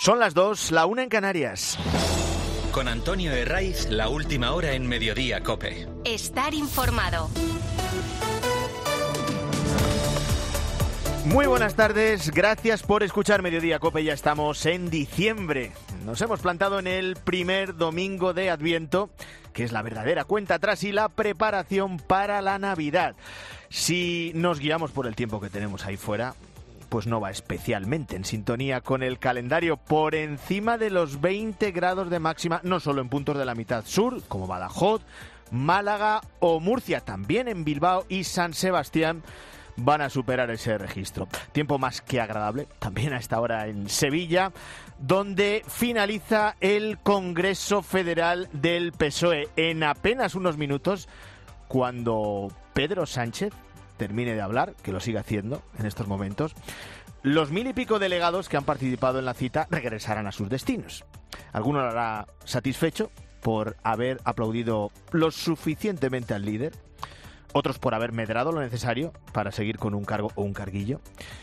Son las 2, la 1 en Canarias. Con Antonio Herraiz, la última hora en Mediodía COPE. Estar informado. Muy buenas tardes, gracias por escuchar Mediodía COPE. Ya estamos en diciembre. Nos hemos plantado en el primer domingo de Adviento, que es la verdadera cuenta atrás y la preparación para la Navidad. Si nos guiamos por el tiempo que tenemos ahí fuera, pues no va especialmente en sintonía con el calendario. Por encima de los 20 grados de máxima, no solo en puntos de la mitad sur, como Badajoz, Málaga o Murcia, también en Bilbao y San Sebastián van a superar ese registro. Tiempo más que agradable, también a esta hora en Sevilla, donde finaliza el Congreso Federal del PSOE. En apenas unos minutos, cuando Pedro Sánchez termine de hablar, que lo sigue haciendo en estos momentos, los 1000 y pico delegados que han participado en la cita regresarán a sus destinos. Alguno lo hará satisfecho por haber aplaudido lo suficientemente al líder, otros por haber medrado lo necesario para seguir con un cargo o un carguillo.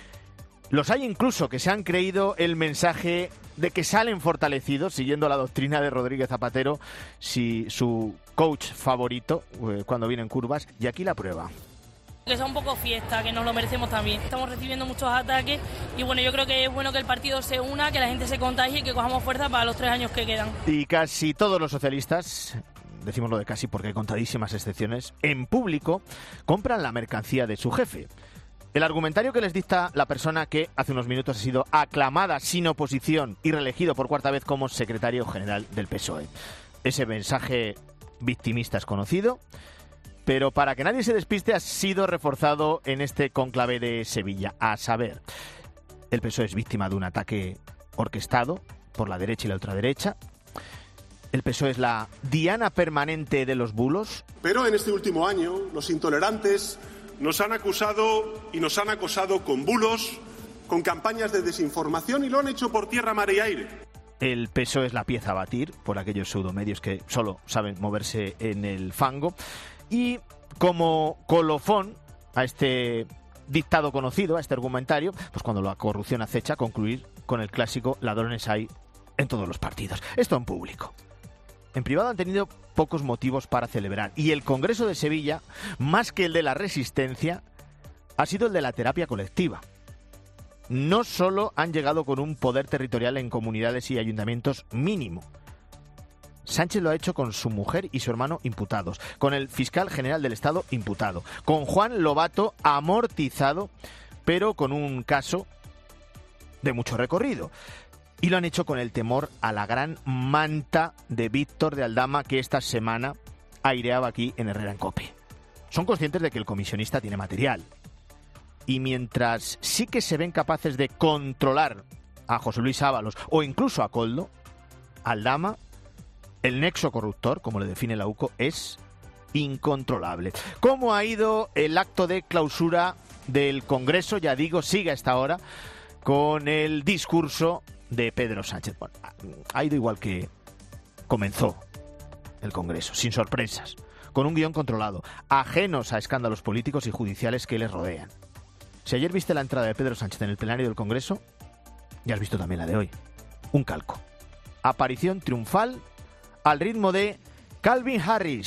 Los hay incluso que se han creído el mensaje de que salen fortalecidos, siguiendo la doctrina de Rodríguez Zapatero, si su coach favorito cuando vienen curvas, y aquí la prueba. Que sea un poco fiesta, que nos lo merecemos también. Estamos recibiendo muchos ataques y bueno, yo creo que es bueno que el partido se una, que la gente se contagie y que cojamos fuerza para los 3 años que quedan. Y casi todos los socialistas, decimos lo de casi porque hay contadísimas excepciones, en público compran la mercancía de su jefe. El argumentario que les dicta la persona que hace unos minutos ha sido aclamada sin oposición y reelegido por 4ª vez como secretario general del PSOE. Ese mensaje victimista es conocido, pero para que nadie se despiste ha sido reforzado en este cónclave de Sevilla. A saber, el PSOE es víctima de un ataque orquestado por la derecha y la ultraderecha. El PSOE es la diana permanente de los bulos. Pero en este último año, los intolerantes nos han acusado y nos han acosado con bulos, con campañas de desinformación y lo han hecho por tierra, mar y aire. El PSOE es la pieza a batir por aquellos pseudomedios que solo saben moverse en el fango. Y como colofón a este dictado conocido, a este argumentario, pues cuando la corrupción acecha, concluir con el clásico ladrones hay en todos los partidos. Esto en público. En privado han tenido pocos motivos para celebrar. Y el Congreso de Sevilla, más que el de la resistencia, ha sido el de la terapia colectiva. No solo han llegado con un poder territorial en comunidades y ayuntamientos mínimo. Sánchez lo ha hecho con su mujer y su hermano imputados, con el fiscal general del Estado imputado, con Juan Lobato amortizado, pero con un caso de mucho recorrido. Y lo han hecho con el temor a la gran manta de Víctor de Aldama que esta semana aireaba aquí en Herrera en COPE. Son conscientes de que el comisionista tiene material. Y mientras sí que se ven capaces de controlar a José Luis Ábalos o incluso a Koldo, Aldama, el nexo corruptor, como le define la UCO, es incontrolable. ¿Cómo ha ido el acto de clausura del Congreso? Ya digo, sigue a esta hora con el discurso de Pedro Sánchez. Bueno, ha ido igual que comenzó el Congreso, sin sorpresas, con un guión controlado, ajenos a escándalos políticos y judiciales que les rodean. Si ayer viste la entrada de Pedro Sánchez en el plenario del Congreso, ya has visto también la de hoy. Un calco. Aparición triunfal al ritmo de Calvin Harris.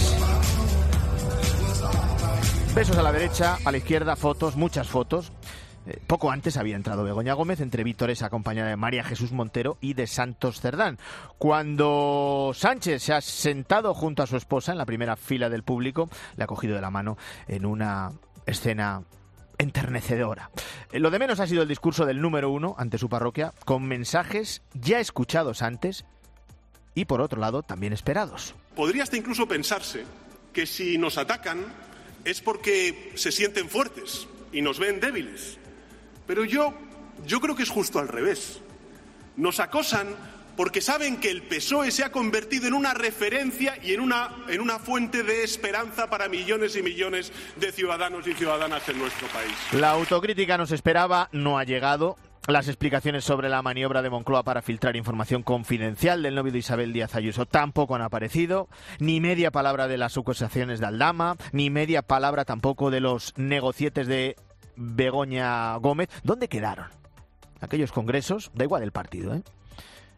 Besos a la derecha, a la izquierda, fotos, muchas fotos. Poco antes había entrado Begoña Gómez, entre vítores acompañada de María Jesús Montero y de Santos Cerdán. Cuando Sánchez se ha sentado junto a su esposa en la primera fila del público, le ha cogido de la mano en una escena enternecedora. Lo de menos ha sido el discurso del número 1 ante su parroquia, con mensajes ya escuchados antes y, por otro lado, también esperados. Podría hasta incluso pensarse que si nos atacan es porque se sienten fuertes y nos ven débiles. Pero yo creo que es justo al revés. Nos acosan porque saben que el PSOE se ha convertido en una referencia y en una fuente de esperanza para millones y millones de ciudadanos y ciudadanas en nuestro país. La autocrítica nos esperaba, no ha llegado. Las explicaciones sobre la maniobra de Moncloa para filtrar información confidencial del novio de Isabel Díaz Ayuso tampoco han aparecido, ni media palabra de las acusaciones de Aldama, ni media palabra tampoco de los negocietes de Begoña Gómez. ¿Dónde quedaron aquellos congresos? Da igual el partido,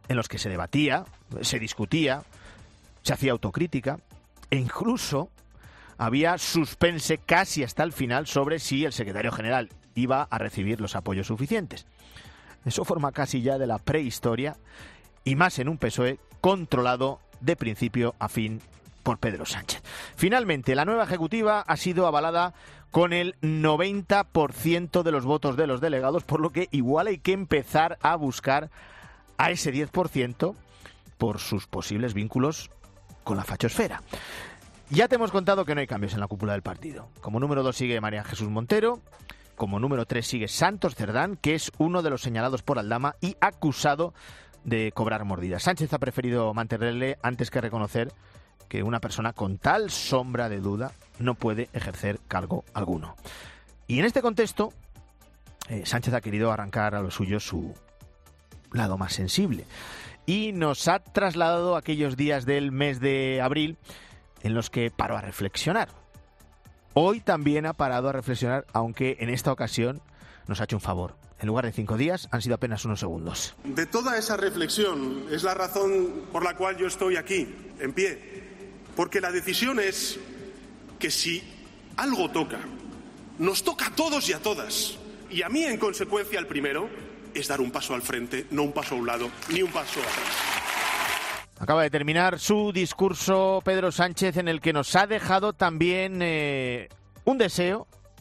en los que se debatía, se discutía, se hacía autocrítica e incluso había suspense casi hasta el final sobre si el secretario general iba a recibir los apoyos suficientes. Eso forma casi ya de la prehistoria y más en un PSOE controlado de principio a fin por Pedro Sánchez. Finalmente, la nueva ejecutiva ha sido avalada con el 90% de los votos de los delegados, por lo que igual hay que empezar a buscar a ese 10% por sus posibles vínculos con la fachosfera. Ya te hemos contado que no hay cambios en la cúpula del partido. Como número 2 sigue María Jesús Montero, como número 3 sigue Santos Cerdán, que es uno de los señalados por Aldama y acusado de cobrar mordidas. Sánchez ha preferido mantenerle antes que reconocer que una persona con tal sombra de duda no puede ejercer cargo alguno. Y en este contexto, Sánchez ha querido arrancar a lo suyo su lado más sensible y nos ha trasladado aquellos días del mes de abril en los que paró a reflexionar. Hoy también ha parado a reflexionar, aunque en esta ocasión nos ha hecho un favor. En lugar de 5 días, han sido apenas unos segundos. De toda esa reflexión es la razón por la cual yo estoy aquí, en pie. Porque la decisión es que si algo toca, nos toca a todos y a todas. Y a mí, en consecuencia, el primero es dar un paso al frente, no un paso a un lado, ni un paso atrás. Acaba de terminar su discurso Pedro Sánchez, en el que nos ha dejado también un deseo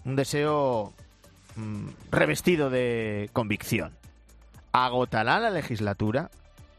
revestido de convicción. Agotará la legislatura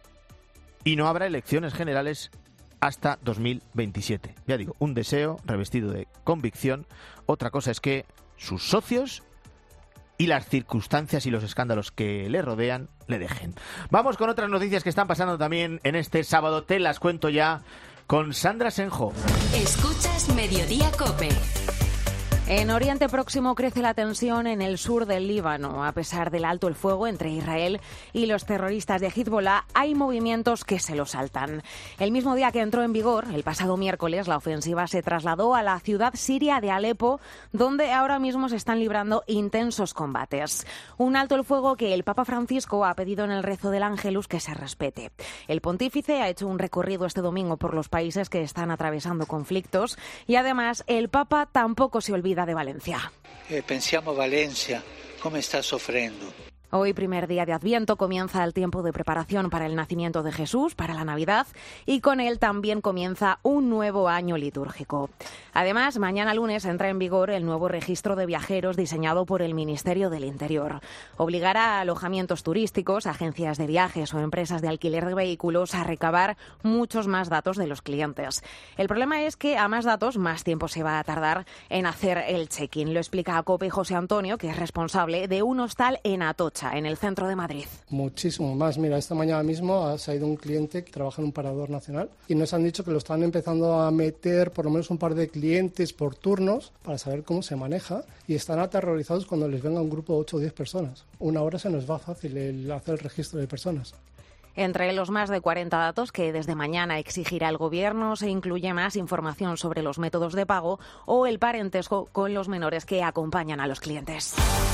y no habrá elecciones generales hasta 2027. Ya digo, un deseo revestido de convicción. Otra cosa es que sus socios y las circunstancias y los escándalos que le rodean le dejen. Vamos con otras noticias que están pasando también en este sábado. Te las cuento ya con Sandra Senjo. Escuchas Mediodía COPE. En Oriente Próximo crece la tensión en el sur del Líbano. A pesar del alto el fuego entre Israel y los terroristas de Hezbollah, hay movimientos que se lo saltan. El mismo día que entró en vigor, el pasado miércoles, la ofensiva se trasladó a la ciudad siria de Alepo, donde ahora mismo se están librando intensos combates. Un alto el fuego que el Papa Francisco ha pedido en el rezo del Ángelus que se respete. El pontífice ha hecho un recorrido este domingo por los países que están atravesando conflictos y además el Papa tampoco se olvida de Valencia. Pensiamo Valencia, come sta soffrendo. Hoy, primer día de Adviento, comienza el tiempo de preparación para el nacimiento de Jesús, para la Navidad, y con él también comienza un nuevo año litúrgico. Además, mañana lunes entra en vigor el nuevo registro de viajeros diseñado por el Ministerio del Interior. Obligará a alojamientos turísticos, agencias de viajes o empresas de alquiler de vehículos a recabar muchos más datos de los clientes. El problema es que a más datos, más tiempo se va a tardar en hacer el check-in. Lo explica a COPE José Antonio, que es responsable de un hostal en Atocha, en el centro de Madrid. Muchísimo más. Mira, esta mañana mismo ha salido un cliente que trabaja en un parador nacional y nos han dicho que lo están empezando a meter por lo menos un par de clientes por turnos para saber cómo se maneja y están aterrorizados cuando les venga un grupo de 8 o 10 personas. Una hora se nos va fácil el hacer el registro de personas. Entre los más de 40 datos que desde mañana exigirá el Gobierno se incluye más información sobre los métodos de pago o el parentesco con los menores que acompañan a los clientes.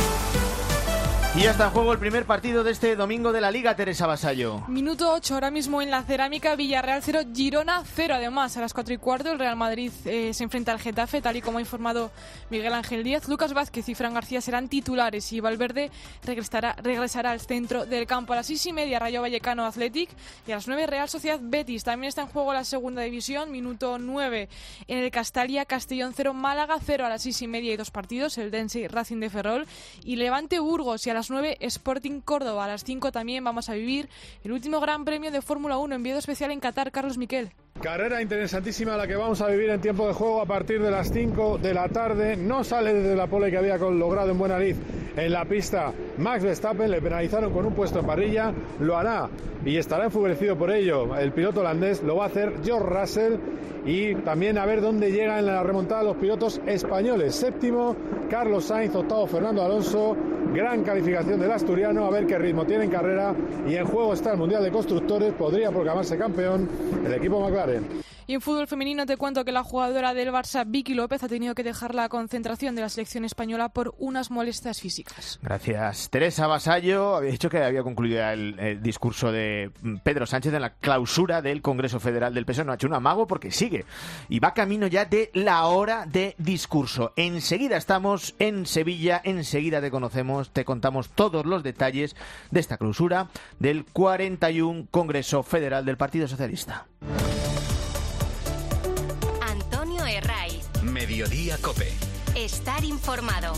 Y ya está en juego el primer partido de este domingo de la Liga, Teresa Vasallo. Minuto 8, ahora mismo en la Cerámica, Villarreal 0, Girona 0. Además, a las 4:15 el Real Madrid se enfrenta al Getafe, tal y como ha informado Miguel Ángel Díaz. Lucas Vázquez y Fran García serán titulares y Valverde regresará al centro del campo. A las 6:30, Rayo Vallecano Athletic, y a las 9, Real Sociedad Betis. También está en juego la segunda división, minuto 9 en el Castalia, Castellón 0, Málaga 0. A las 6:30 hay 2 partidos, el Dense y Racing de Ferrol, y Levante Burgos. Y a las 9, Sporting Córdoba. A las 5 también vamos a vivir el último Gran Premio de Fórmula 1, enviado especial en Qatar, Carlos Miquel. Carrera interesantísima la que vamos a vivir en tiempo de juego a partir de las 5 de la tarde. No sale desde la pole que había logrado en buena lid en la pista Max Verstappen. Le penalizaron con un puesto en parrilla. Lo hará y estará enfurecido por ello el piloto holandés. Lo va a hacer George Russell. Y también a ver dónde llegan en la remontada los pilotos españoles. Séptimo, Carlos Sainz. Octavo, Fernando Alonso. Gran calificación del asturiano. A ver qué ritmo tiene en carrera. Y en juego está el Mundial de Constructores. Podría proclamarse campeón el equipo McLaren. Y en fútbol femenino te cuento que la jugadora del Barça, Vicky López, ha tenido que dejar la concentración de la selección española por unas molestias físicas. Gracias, días. Teresa Vasallo había dicho que había concluido ya el discurso de Pedro Sánchez en la clausura del Congreso Federal del PSOE. No ha hecho un amago porque sigue y va camino ya de la hora de discurso. Enseguida estamos en Sevilla, enseguida te contamos todos los detalles de esta clausura del 41 Congreso Federal del Partido Socialista. Antonio Herraiz. Mediodía COPE. Estar informado.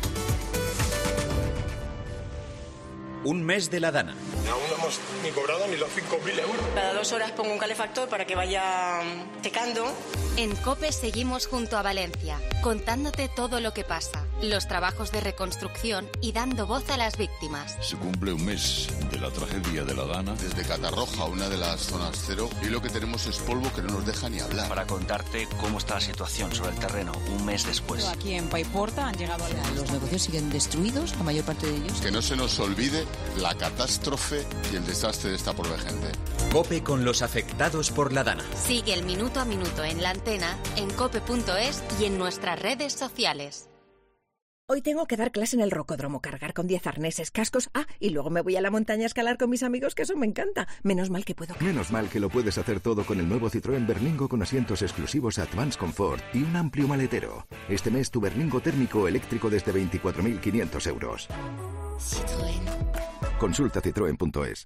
Un mes de la Dana. Aún no hemos ni cobrado ni los 5.000 euros. Cada 2 horas pongo un calefactor para que vaya secando. En COPE seguimos junto a Valencia, contándote todo lo que pasa, los trabajos de reconstrucción y dando voz a las víctimas. Se cumple un mes de la tragedia de la Dana. Desde Catarroja, una de las zonas cero, y lo que tenemos es polvo que no nos deja ni hablar. Para contarte cómo está la situación sobre el terreno un mes después. Aquí en Paiporta han llegado a los negocios siguen destruidos, la mayor parte de ellos. Que no se nos olvide la catástrofe y el desastre de esta pobre gente. COPE con los afectados por la Dana. Sigue el minuto a minuto en la antena, en cope.es y en nuestras redes sociales. Hoy tengo que dar clase en el rocódromo, cargar con 10 arneses, cascos, y luego me voy a la montaña a escalar con mis amigos, que eso me encanta. Menos mal que puedo. Menos mal que lo puedes hacer todo con el nuevo Citroën Berlingo con asientos exclusivos Advance Comfort y un amplio maletero. Este mes tu Berlingo térmico eléctrico desde 24.500 euros. Citroën. Consulta citroen.es.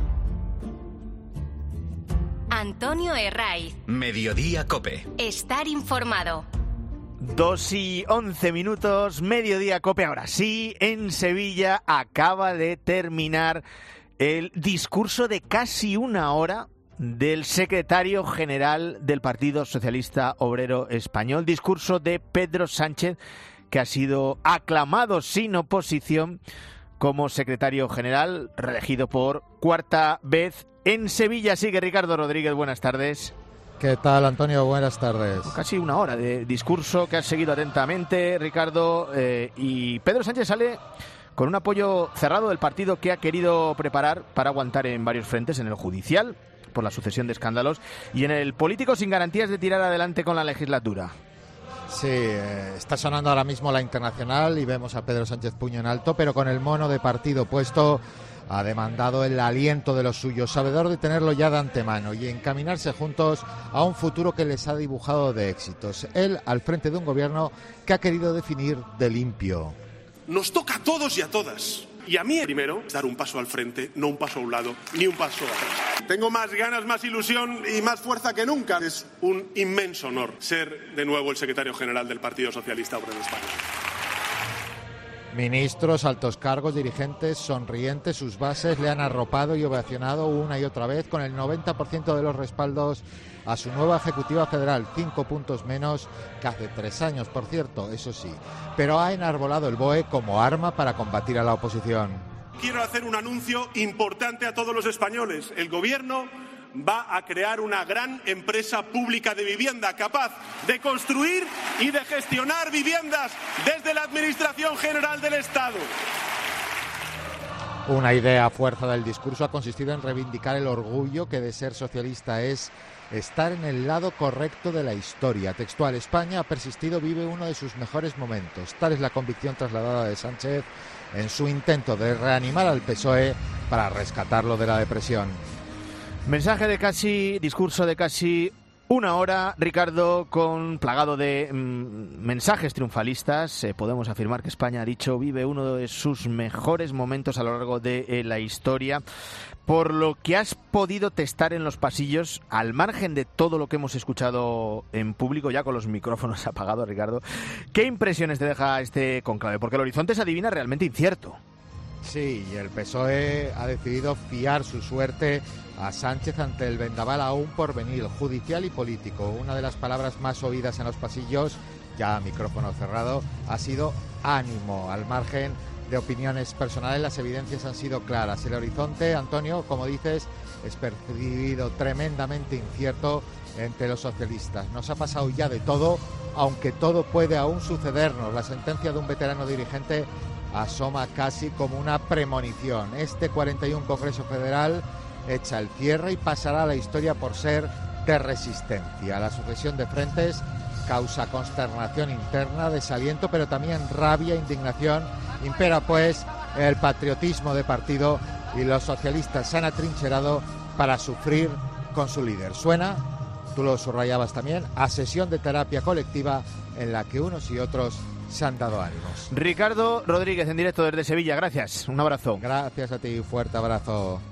Antonio Herraiz. Mediodía COPE. Estar informado. 2:11, Mediodía COPE. Ahora sí, en Sevilla acaba de terminar el discurso de casi una hora del secretario general del Partido Socialista Obrero Español. Discurso de Pedro Sánchez, que ha sido aclamado sin oposición como secretario general, reelegido por cuarta vez en Sevilla. Sigue Ricardo Rodríguez, buenas tardes. ¿Qué tal, Antonio? Buenas tardes. Casi una hora de discurso que has seguido atentamente, Ricardo, y Pedro Sánchez sale con un apoyo cerrado del partido que ha querido preparar para aguantar en varios frentes, en el judicial, por la sucesión de escándalos, y en el político sin garantías de tirar adelante con la legislatura. Sí, está sonando ahora mismo la Internacional y vemos a Pedro Sánchez puño en alto, pero con el mono de partido puesto. Ha demandado el aliento de los suyos, sabedor de tenerlo ya de antemano y encaminarse juntos a un futuro que les ha dibujado de éxitos. Él al frente de un gobierno que ha querido definir de limpio. Nos toca a todos y a todas. Y a mí primero dar un paso al frente, no un paso a un lado, ni un paso atrás. Tengo más ganas, más ilusión y más fuerza que nunca. Es un inmenso honor ser de nuevo el secretario general del Partido Socialista Obrero Español. Ministros, altos cargos, dirigentes, sonrientes, sus bases le han arropado y ovacionado una y otra vez con el 90% de los respaldos a su nueva ejecutiva federal, 5 puntos menos que hace 3 años, por cierto, eso sí. Pero ha enarbolado el BOE como arma para combatir a la oposición. Quiero hacer un anuncio importante a todos los españoles. El Gobierno va a crear una gran empresa pública de vivienda capaz de construir y de gestionar viviendas desde la Administración General del Estado. Una idea a fuerza del discurso ha consistido en reivindicar el orgullo que de ser socialista es estar en el lado correcto de la historia. Textual: España ha persistido, vive uno de sus mejores momentos. Tal es la convicción trasladada de Sánchez en su intento de reanimar al PSOE para rescatarlo de la depresión. Discurso de casi una hora, Ricardo, plagado de mensajes triunfalistas. Podemos afirmar que España, ha dicho, vive uno de sus mejores momentos a lo largo de la historia. Por lo que has podido testar en los pasillos, al margen de todo lo que hemos escuchado en público, ya con los micrófonos apagados, Ricardo, ¿qué impresiones te deja este conclave? Porque el horizonte se adivina realmente incierto. Sí, y el PSOE ha decidido fiar su suerte a Sánchez ante el vendaval aún por venir, judicial y político. Una de las palabras más oídas en los pasillos, ya a micrófono cerrado, ha sido ánimo. Al margen de opiniones personales, las evidencias han sido claras. El horizonte, Antonio, como dices, es percibido tremendamente incierto entre los socialistas. Nos ha pasado ya de todo, aunque todo puede aún sucedernos. La sentencia de un veterano dirigente asoma casi como una premonición. Este 41 Congreso Federal echa el cierre y pasará a la historia por ser de resistencia. La sucesión de frentes causa consternación interna, desaliento, pero también rabia, indignación. Impera pues el patriotismo de partido y los socialistas se han atrincherado para sufrir con su líder. Suena, tú lo subrayabas también, a sesión de terapia colectiva en la que unos y otros se han dado ánimos. Ricardo Rodríguez en directo desde Sevilla, gracias, un abrazo. Gracias a ti, fuerte abrazo.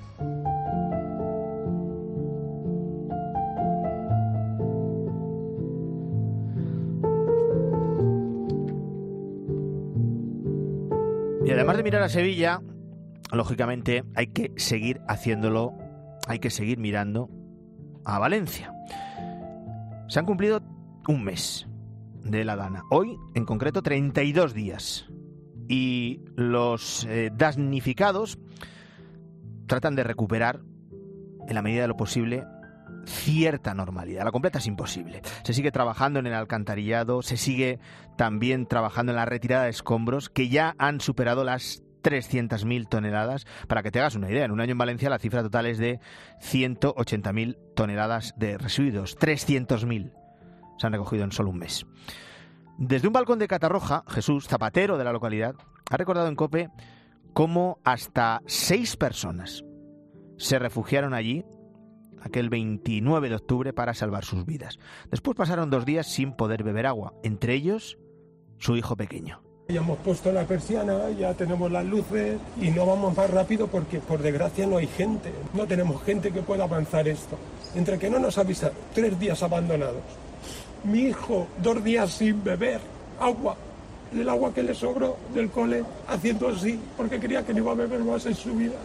Y además de mirar a Sevilla, lógicamente hay que seguir haciéndolo, hay que seguir mirando a Valencia. Se han cumplido un mes de la Dana. Hoy, en concreto, 32 días. Y los damnificados tratan de recuperar, en la medida de lo posible, cierta normalidad. La completa es imposible. Se sigue trabajando en el alcantarillado, se sigue también trabajando en la retirada de escombros, que ya han superado las 300.000 toneladas. Para que te hagas una idea, en un año en Valencia la cifra total es de 180.000 toneladas de residuos. 300.000 se han recogido en solo un mes. Desde un balcón de Catarroja, Jesús, zapatero de la localidad, ha recordado en COPE cómo hasta 6 personas se refugiaron allí aquel 29 de octubre para salvar sus vidas. Después pasaron 2 días sin poder beber agua, entre ellos su hijo pequeño. Ya hemos puesto la persiana, ya tenemos las luces y no vamos más rápido porque por desgracia no hay gente. No tenemos gente que pueda avanzar esto. Entre que no nos avisaron, 3 días abandonados. Mi hijo 2 días sin beber agua. El agua que le sobró del cole haciendo así porque creía que no iba a beber más en su vida.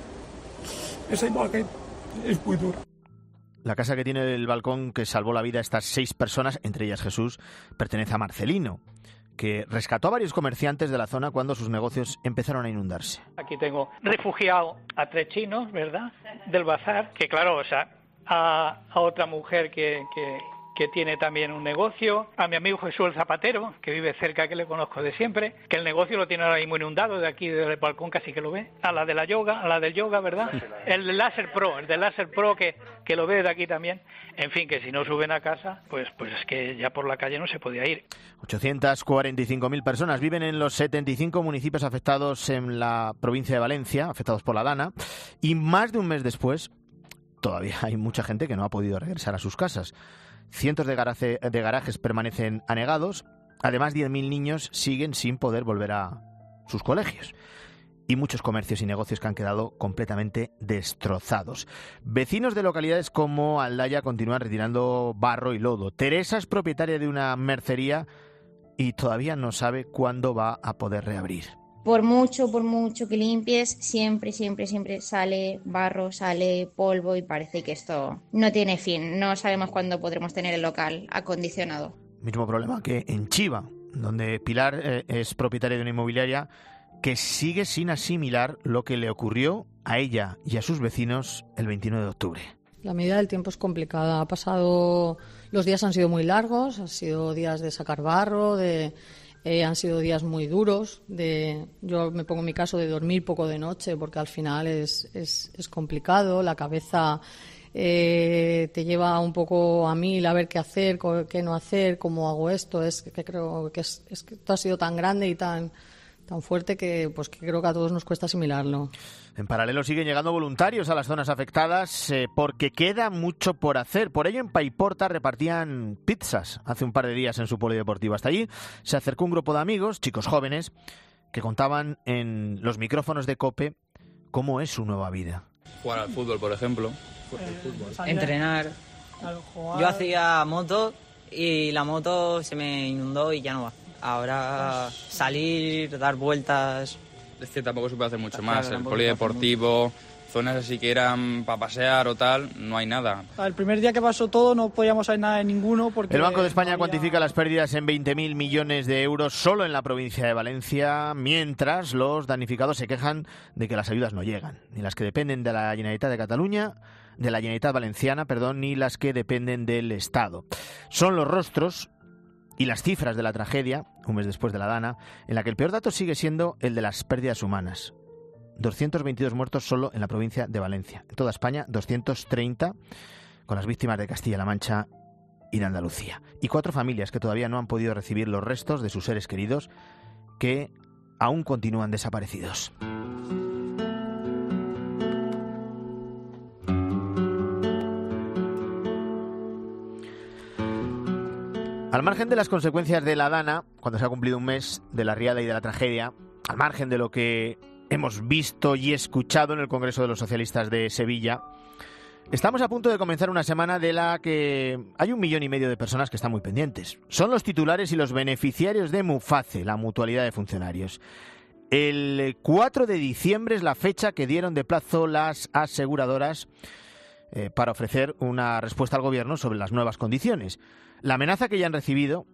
Esa imagen es muy dura. La casa que tiene el balcón que salvó la vida a estas 6 personas, entre ellas Jesús, pertenece a Marcelino, que rescató a varios comerciantes de la zona cuando sus negocios empezaron a inundarse. Aquí tengo refugiado a 3 chinos, ¿verdad?, del bazar, que claro, o sea, a otra mujer que tiene también un negocio, a mi amigo Jesús el zapatero, que vive cerca, que le conozco de siempre, que el negocio lo tiene ahora mismo inundado, de aquí del balcón casi que lo ve, a la de la yoga, a la del yoga, ¿verdad? El del Láser Pro que lo ve de aquí también. En fin, que si no suben a casa, pues es que ya por la calle no se podía ir. 845.000 personas viven en los 75 municipios afectados en la provincia de Valencia, afectados por la Dana, y más de un mes después, todavía hay mucha gente que no ha podido regresar a sus casas. Cientos de garajes permanecen anegados. Además, 10.000 niños siguen sin poder volver a sus colegios. Y muchos comercios y negocios que han quedado completamente destrozados. Vecinos de localidades como Aldaya continúan retirando barro y lodo. Teresa es propietaria de una mercería y todavía no sabe cuándo va a poder reabrir. Por mucho que limpies, siempre sale barro, sale polvo y parece que esto no tiene fin. No sabemos cuándo podremos tener el local acondicionado. Mismo problema que en Chiva, donde Pilar es propietaria de una inmobiliaria que sigue sin asimilar lo que le ocurrió a ella y a sus vecinos el 29 de octubre. La medida del tiempo es complicada. Los días han sido muy largos, han sido días de sacar barro, han sido días muy duros. Yo me pongo en mi caso de dormir poco de noche porque al final es complicado. La cabeza te lleva un poco a mil a ver qué hacer, qué no hacer, cómo hago esto. Es que creo que esto ha sido tan grande y tan fuerte que creo que a todos nos cuesta asimilarlo. En paralelo siguen llegando voluntarios a las zonas afectadas porque queda mucho por hacer. Por ello en Paiporta repartían pizzas hace un par de días en su polideportivo. Hasta allí se acercó un grupo de amigos, chicos jóvenes, que contaban en los micrófonos de COPE cómo es su nueva vida. Jugar al fútbol, por ejemplo. Entrenar. Yo hacía moto y la moto se me inundó y ya no va. Ahora salir, dar vueltas. Es que tampoco se puede hacer mucho más. El polideportivo, zonas así que eran para pasear o tal, no hay nada. El primer día que pasó todo no podíamos hacer nada de ninguno porque... El Banco de España cuantifica las pérdidas en 20.000 millones de euros solo en la provincia de Valencia, mientras los damnificados se quejan de que las ayudas no llegan, ni las que dependen de la Generalitat de Cataluña, de la Generalitat Valenciana, ni las que dependen del Estado. Son los rostros y las cifras de la tragedia, un mes después de la Dana, en la que el peor dato sigue siendo el de las pérdidas humanas. 222 muertos solo en la provincia de Valencia. En toda España, 230, con las víctimas de Castilla-La Mancha y de Andalucía. Y 4 familias que todavía no han podido recibir los restos de sus seres queridos que aún continúan desaparecidos. Al margen de las consecuencias de la Dana, cuando se ha cumplido un mes de la riada y de la tragedia, al margen de lo que hemos visto y escuchado en el Congreso de los Socialistas de Sevilla, estamos a punto de comenzar una semana de la que hay 1,5 millones de personas que están muy pendientes. Son los titulares y los beneficiarios de MUFACE, la mutualidad de funcionarios. El 4 de diciembre es la fecha que dieron de plazo las aseguradoras para ofrecer una respuesta al Gobierno sobre las nuevas condiciones. La amenaza que ya han recibido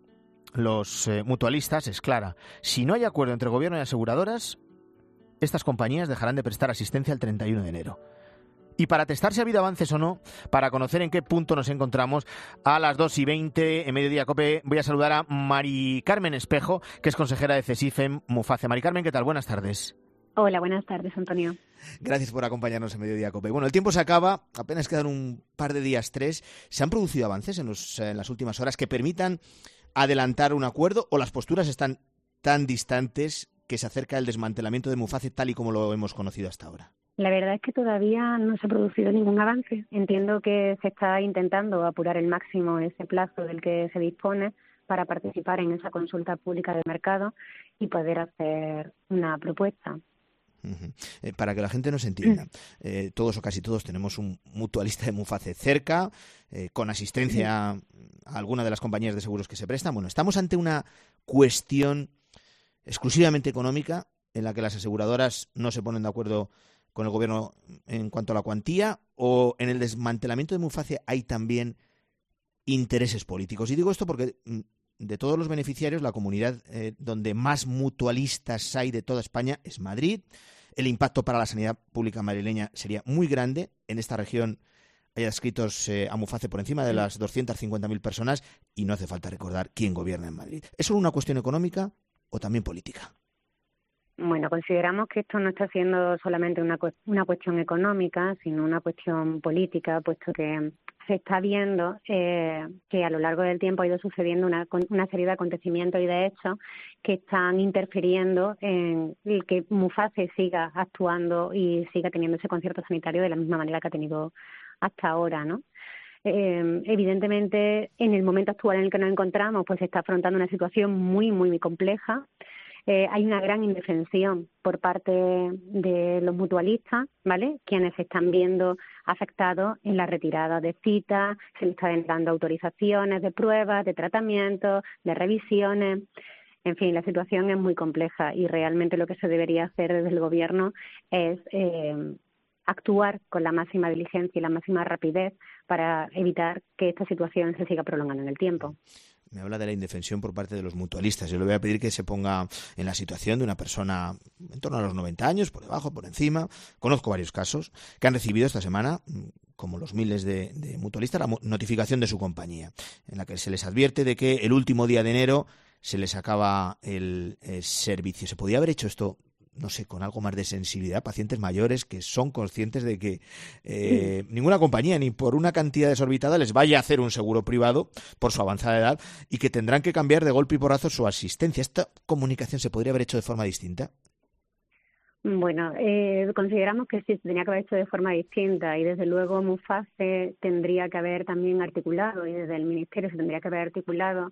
los mutualistas es clara. Si no hay acuerdo entre Gobierno y aseguradoras, estas compañías dejarán de prestar asistencia el 31 de enero. Y para testar si ha habido avances o no, para conocer en qué punto nos encontramos, a las 2:20 en Mediodía COPE voy a saludar a Mari Carmen Espejo, que es consejera de CESIFEM MUFACE. Mari Carmen, ¿qué tal? Buenas tardes. Hola, buenas tardes, Antonio. Gracias por acompañarnos en Mediodía COPE. Bueno, el tiempo se acaba, apenas quedan un par de días, 3. ¿Se han producido avances en las últimas horas que permitan adelantar un acuerdo o las posturas están tan distantes que se acerca el desmantelamiento de MUFACE tal y como lo hemos conocido hasta ahora? La verdad es que todavía no se ha producido ningún avance. Entiendo que se está intentando apurar el máximo ese plazo del que se dispone para participar en esa consulta pública de mercado y poder hacer una propuesta. Para que la gente nos entienda, todos o casi todos tenemos un mutualista de MUFACE cerca, con asistencia a alguna de las compañías de seguros que se prestan. Bueno, estamos ante una cuestión exclusivamente económica en la que las aseguradoras no se ponen de acuerdo con el Gobierno en cuanto a la cuantía, o en el desmantelamiento de MUFACE hay también intereses políticos. Y digo esto porque de todos los beneficiarios, la comunidad donde más mutualistas hay de toda España es Madrid. El impacto para la sanidad pública madrileña sería muy grande. En esta región hay adscritos a MUFACE por encima de las 250.000 personas y no hace falta recordar quién gobierna en Madrid. ¿Es solo una cuestión económica o también política? Bueno, consideramos que esto no está siendo solamente una cuestión económica, sino una cuestión política, puesto que se está viendo que a lo largo del tiempo ha ido sucediendo una serie de acontecimientos y de hechos que están interfiriendo en el que MUFACE siga actuando y siga teniendo ese concierto sanitario de la misma manera que ha tenido hasta ahora, ¿no? Evidentemente, en el momento actual en el que nos encontramos, pues se está afrontando una situación muy, muy, muy compleja. Hay una gran indefensión por parte de los mutualistas, ¿vale? Quienes se están viendo afectados en la retirada de citas, se les está dando autorizaciones de pruebas, de tratamientos, de revisiones. En fin, la situación es muy compleja y realmente lo que se debería hacer desde el Gobierno es actuar con la máxima diligencia y la máxima rapidez para evitar que esta situación se siga prolongando en el tiempo. Me habla de la indefensión por parte de los mutualistas. Yo le voy a pedir que se ponga en la situación de una persona en torno a los 90 años, por debajo, por encima. Conozco varios casos que han recibido esta semana, como los miles de mutualistas, la notificación de su compañía, en la que se les advierte de que el último día de enero se les acaba el servicio. ¿Se podía haber hecho esto, no sé, con algo más de sensibilidad? Pacientes mayores que son conscientes de que ninguna compañía, ni por una cantidad desorbitada, les vaya a hacer un seguro privado por su avanzada edad y que tendrán que cambiar de golpe y porrazo su asistencia. ¿Esta comunicación se podría haber hecho de forma distinta? Bueno, consideramos que sí, se tenía que haber hecho de forma distinta y desde luego MUFACE tendría que haber también articulado y desde el Ministerio se tendría que haber articulado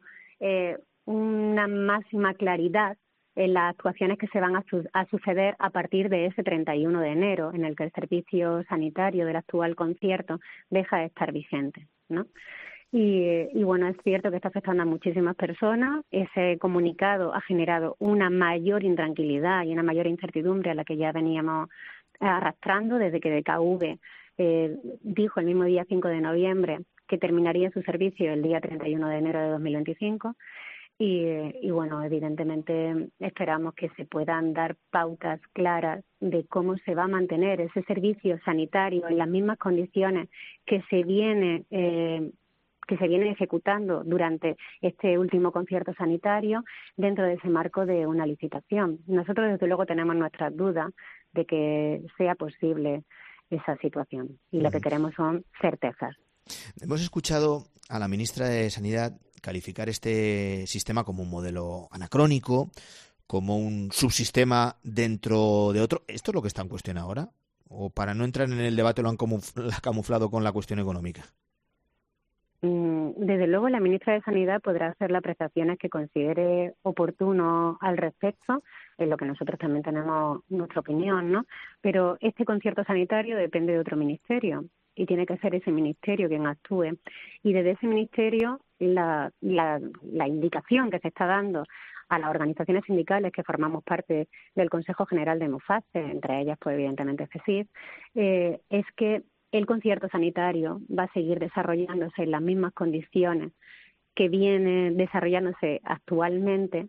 una máxima claridad en las actuaciones que se van a suceder a partir de ese 31 de enero, en el que el servicio sanitario del actual concierto deja de estar vigente, ¿no? Y bueno, es cierto que está afectando a muchísimas personas. Ese comunicado ha generado una mayor intranquilidad y una mayor incertidumbre a la que ya veníamos arrastrando desde que DKV dijo el mismo día 5 de noviembre que terminaría su servicio el día 31 de enero de 2025. Y bueno, evidentemente esperamos que se puedan dar pautas claras de cómo se va a mantener ese servicio sanitario en las mismas condiciones que se viene ejecutando durante este último concierto sanitario dentro de ese marco de una licitación. Nosotros desde luego tenemos nuestras dudas de que sea posible esa situación y lo que queremos son certezas. Hemos escuchado a la ministra de Sanidad calificar este sistema como un modelo anacrónico, como un subsistema dentro de otro. ¿Esto es lo que está en cuestión ahora? ¿O para no entrar en el debate lo han camuflado con la cuestión económica? Desde luego, la ministra de Sanidad podrá hacer las prestaciones que considere oportuno al respecto, en lo que nosotros también tenemos nuestra opinión, ¿no? Pero este concierto sanitario depende de otro ministerio y tiene que ser ese ministerio quien actúe. Y desde ese ministerio, la indicación que se está dando a las organizaciones sindicales que formamos parte del Consejo General de MUFACE, entre ellas, pues evidentemente CESIF, es que el concierto sanitario va a seguir desarrollándose en las mismas condiciones que viene desarrollándose actualmente,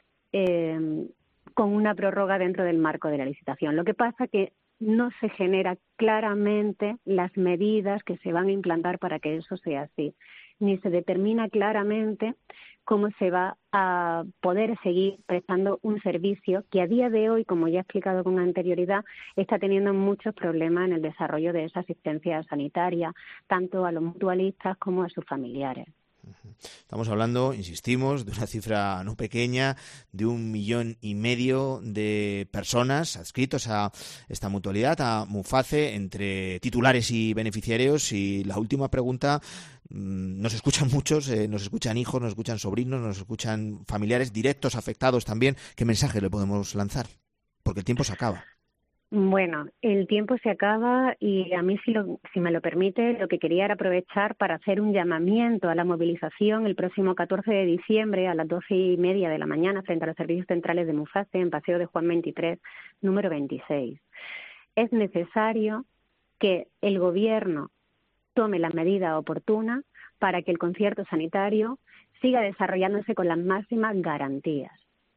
con una prórroga dentro del marco de la licitación. Lo que pasa que no se genera claramente las medidas que se van a implantar para que eso sea así, ni se determina claramente cómo se va a poder seguir prestando un servicio que a día de hoy, como ya he explicado con anterioridad, está teniendo muchos problemas en el desarrollo de esa asistencia sanitaria, tanto a los mutualistas como a sus familiares. Estamos hablando, insistimos, de una cifra no pequeña, de 1,5 millones de personas adscritos a esta mutualidad, a MUFACE, entre titulares y beneficiarios. Y la última pregunta, nos escuchan muchos, nos escuchan hijos, nos escuchan sobrinos, nos escuchan familiares directos afectados también. ¿Qué mensaje le podemos lanzar? Porque el tiempo se acaba. Bueno, el tiempo se acaba y a mí, si me lo permite, lo que quería era aprovechar para hacer un llamamiento a la movilización el próximo 14 de diciembre a las 12:30 de la mañana frente a los servicios centrales de MUFACE en Paseo de Juan 23, número 26. Es necesario que el Gobierno tome las medidas oportunas para que el concierto sanitario siga desarrollándose con las máximas garantías.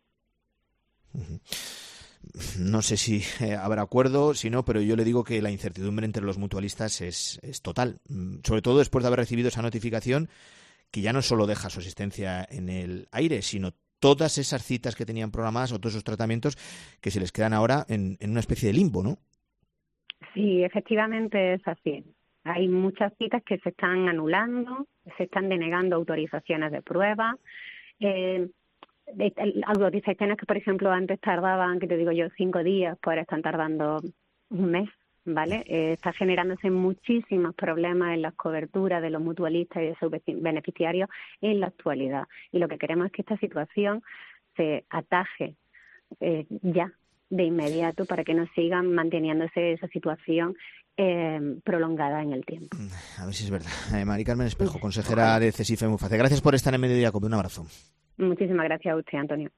No sé si habrá acuerdo, si no, pero yo le digo que la incertidumbre entre los mutualistas es total, sobre todo después de haber recibido esa notificación que ya no solo deja su asistencia en el aire, sino todas esas citas que tenían programadas o todos esos tratamientos que se les quedan ahora en una especie de limbo, ¿no? Sí, efectivamente es así. Hay muchas citas que se están anulando, se están denegando autorizaciones de prueba. Autorizaciones que, por ejemplo, antes tardaban, que te digo yo, 5 días, pues ahora están tardando un mes, ¿vale? Está generándose muchísimos problemas en las coberturas de los mutualistas y de sus beneficiarios en la actualidad. Y lo que queremos es que esta situación se ataje ya, de inmediato, para que no sigan manteniéndose esa situación prolongada en el tiempo. A ver si es verdad. Mari Carmen Espejo, consejera de CESIF MUFACE. Gracias por estar en Mediodía Cope. Un abrazo. Muchísimas gracias a usted, Antonio.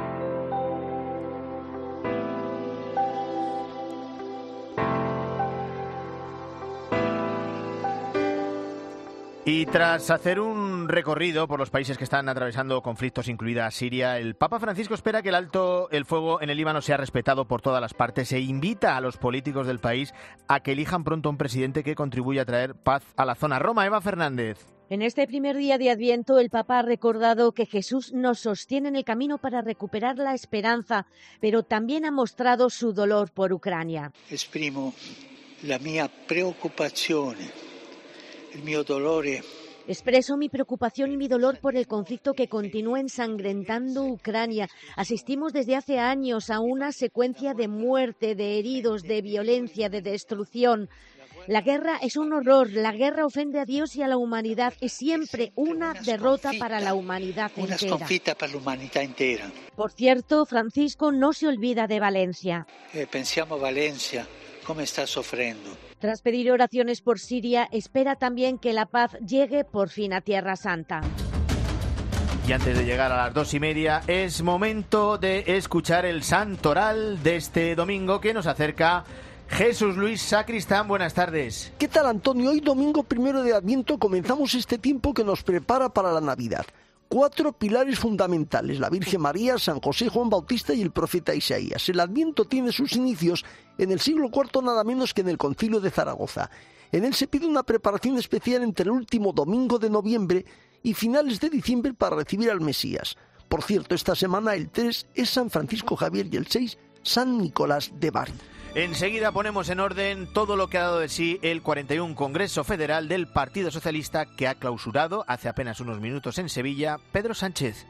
Y tras hacer un recorrido por los países que están atravesando conflictos, incluida Siria, el Papa Francisco espera que el fuego en el Líbano sea respetado por todas las partes e invita a los políticos del país a que elijan pronto un presidente que contribuya a traer paz a la zona. Roma, Eva Fernández. En este primer día de Adviento, el Papa ha recordado que Jesús nos sostiene en el camino para recuperar la esperanza, pero también ha mostrado su dolor por Ucrania. Esprimo la mia preoccupazione, il mio dolore. Expreso mi preocupación y mi dolor por el conflicto que continúa ensangrentando Ucrania. Asistimos desde hace años a una secuencia de muerte, de heridos, de violencia, de destrucción. La guerra es un horror, la guerra ofende a Dios y a la humanidad, es siempre una derrota para la humanidad entera. Una sconfitta per l'umanità intera. Por cierto, Francisco no se olvida de Valencia. Pensiamo a Valencia, cómo está sufriendo. Tras pedir oraciones por Siria, espera también que la paz llegue por fin a Tierra Santa. Y antes de llegar a las 2:30, es momento de escuchar el santoral de este domingo que nos acerca Jesús Luis Sacristán. Buenas tardes. ¿Qué tal, Antonio? Hoy domingo 1 de Adviento comenzamos este tiempo que nos prepara para la Navidad. 4 pilares fundamentales: la Virgen María, San José, Juan Bautista y el profeta Isaías. El Adviento tiene sus inicios en el siglo IV, nada menos que en el Concilio de Zaragoza. En él se pide una preparación especial entre el último domingo de noviembre y finales de diciembre para recibir al Mesías. Por cierto, esta semana el 3 es San Francisco Javier y el 6 San Nicolás de Bari. Enseguida ponemos en orden todo lo que ha dado de sí el 41 Congreso Federal del Partido Socialista, que ha clausurado hace apenas unos minutos en Sevilla Pedro Sánchez.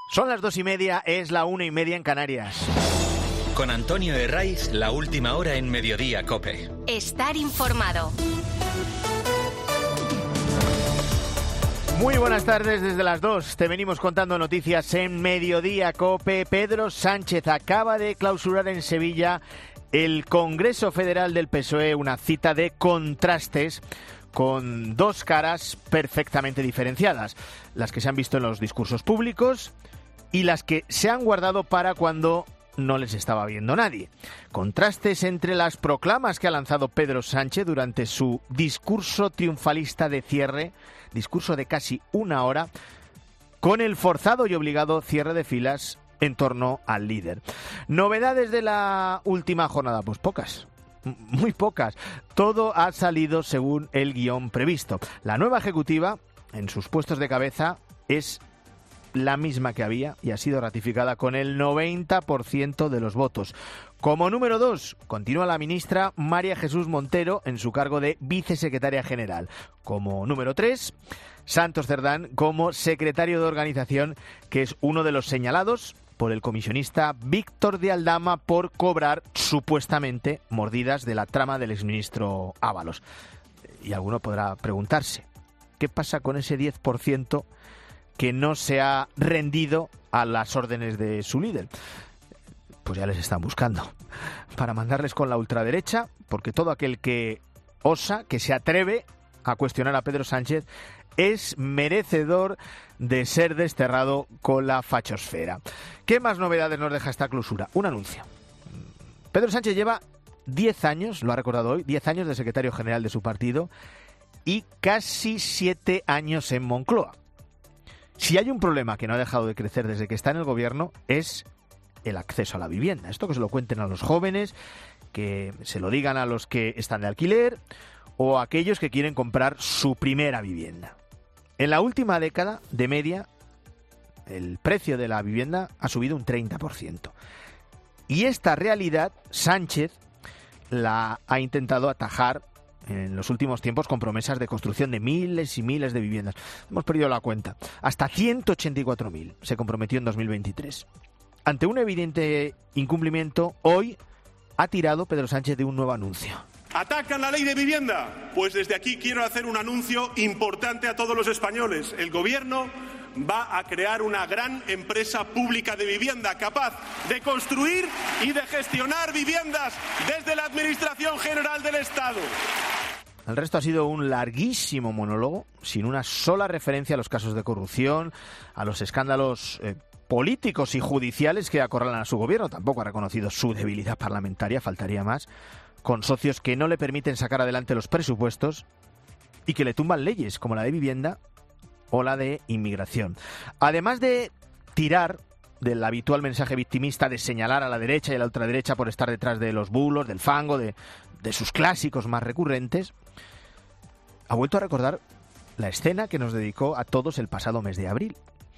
Son las 2:30, es la 1:30 en Canarias. Con Antonio Herraiz, la última hora en Mediodía COPE. Estar informado. Muy buenas tardes, desde las 2 te venimos contando noticias en Mediodía COPE. Pedro Sánchez acaba de clausurar en Sevilla el Congreso Federal del PSOE, una cita de contrastes con dos caras perfectamente diferenciadas, las que se han visto en los discursos públicos y las que se han guardado para cuando no les estaba viendo nadie. Contrastes entre las proclamas que ha lanzado Pedro Sánchez durante su discurso triunfalista de cierre, discurso de casi una hora, con el forzado y obligado cierre de filas en torno al líder. Novedades de la última jornada, pues pocas. Muy pocas. Todo ha salido según el guión previsto. La nueva ejecutiva, en sus puestos de cabeza, es la misma que había y ha sido ratificada con el 90% de los votos. Como número 2, continúa la ministra María Jesús Montero en su cargo de vicesecretaria general. Como número 3, Santos Cerdán como secretario de organización, que es uno de los señalados por el comisionista Víctor de Aldama por cobrar supuestamente mordidas de la trama del exministro Ábalos. Y alguno podrá preguntarse, ¿qué pasa con ese 10% que no se ha rendido a las órdenes de su líder? Pues ya les están buscando para mandarles con la ultraderecha, porque todo aquel que osa, que se atreve a cuestionar a Pedro Sánchez, es merecedor de ser desterrado con la fachosfera. ¿Qué más novedades nos deja esta clausura? Un anuncio. Pedro Sánchez lleva 10 años, lo ha recordado hoy, 10 años de secretario general de su partido y casi 7 años en Moncloa. Si hay un problema que no ha dejado de crecer desde que está en el gobierno, es el acceso a la vivienda. Esto que se lo cuenten a los jóvenes, que se lo digan a los que están de alquiler o a aquellos que quieren comprar su primera vivienda. En la última década, de media, el precio de la vivienda ha subido un 30%. Y esta realidad, Sánchez la ha intentado atajar en los últimos tiempos con promesas de construcción de miles y miles de viviendas. Hemos perdido la cuenta. Hasta 184.000 se comprometió en 2023. Ante un evidente incumplimiento, hoy ha tirado Pedro Sánchez de un nuevo anuncio. ¿Atacan la ley de vivienda? Pues desde aquí quiero hacer un anuncio importante a todos los españoles. El Gobierno va a crear una gran empresa pública de vivienda capaz de construir y de gestionar viviendas desde la Administración General del Estado. El resto ha sido un larguísimo monólogo, sin una sola referencia a los casos de corrupción, a los escándalos políticos y judiciales que acorralan a su gobierno. Tampoco ha reconocido su debilidad parlamentaria, faltaría más, con socios que no le permiten sacar adelante los presupuestos y que le tumban leyes como la de vivienda o la de inmigración. Además de tirar del habitual mensaje victimista de señalar a la derecha y a la ultraderecha por estar detrás de los bulos, del fango, de sus clásicos más recurrentes, ha vuelto a recordar la escena que nos dedicó a todos el pasado mes de abril.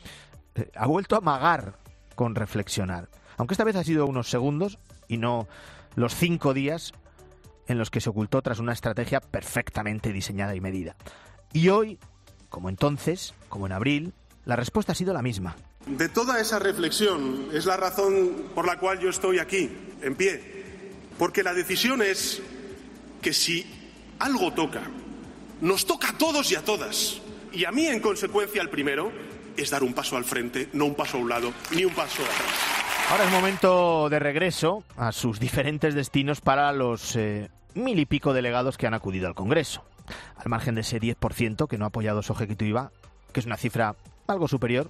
Ha vuelto a amagar con reflexionar, aunque esta vez ha sido unos segundos y no los 5 días en los que se ocultó tras una estrategia perfectamente diseñada y medida. Y hoy, como entonces, como en abril, la respuesta ha sido la misma. De toda esa reflexión es la razón por la cual yo estoy aquí, en pie. Porque la decisión es que si algo toca, nos toca a todos y a todas. Y a mí, en consecuencia, el primero es dar un paso al frente, no un paso a un lado, ni un paso atrás. Ahora es momento de regreso a sus diferentes destinos para los 1.000 y pico delegados que han acudido al Congreso. Al margen de ese 10% que no ha apoyado su ejecutiva, que es una cifra algo superior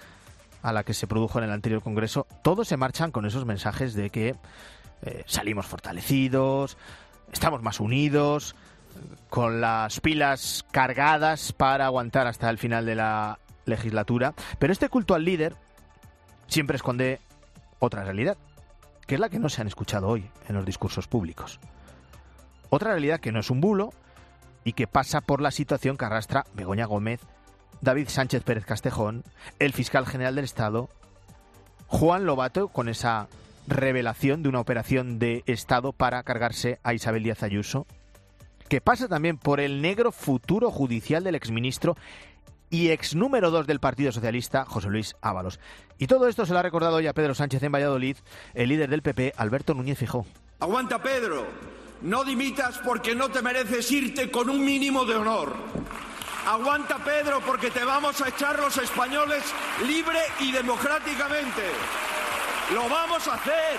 a la que se produjo en el anterior Congreso, todos se marchan con esos mensajes de que salimos fortalecidos, estamos más unidos, con las pilas cargadas para aguantar hasta el final de la legislatura. Pero este culto al líder siempre esconde otra realidad, que es la que no se han escuchado hoy en los discursos públicos. Otra realidad que no es un bulo y que pasa por la situación que arrastra Begoña Gómez, David Sánchez Pérez Castejón, el fiscal general del Estado, Juan Lobato, con esa revelación de una operación de Estado para cargarse a Isabel Díaz Ayuso, que pasa también por el negro futuro judicial del exministro y ex número 2 del Partido Socialista, José Luis Ábalos. Y todo esto se lo ha recordado hoy a Pedro Sánchez en Valladolid, el líder del PP, Alberto Núñez Feijóo. Aguanta, Pedro. No dimitas porque no te mereces irte con un mínimo de honor. Aguanta, Pedro, porque te vamos a echar los españoles libre y democráticamente. ¡Lo vamos a hacer!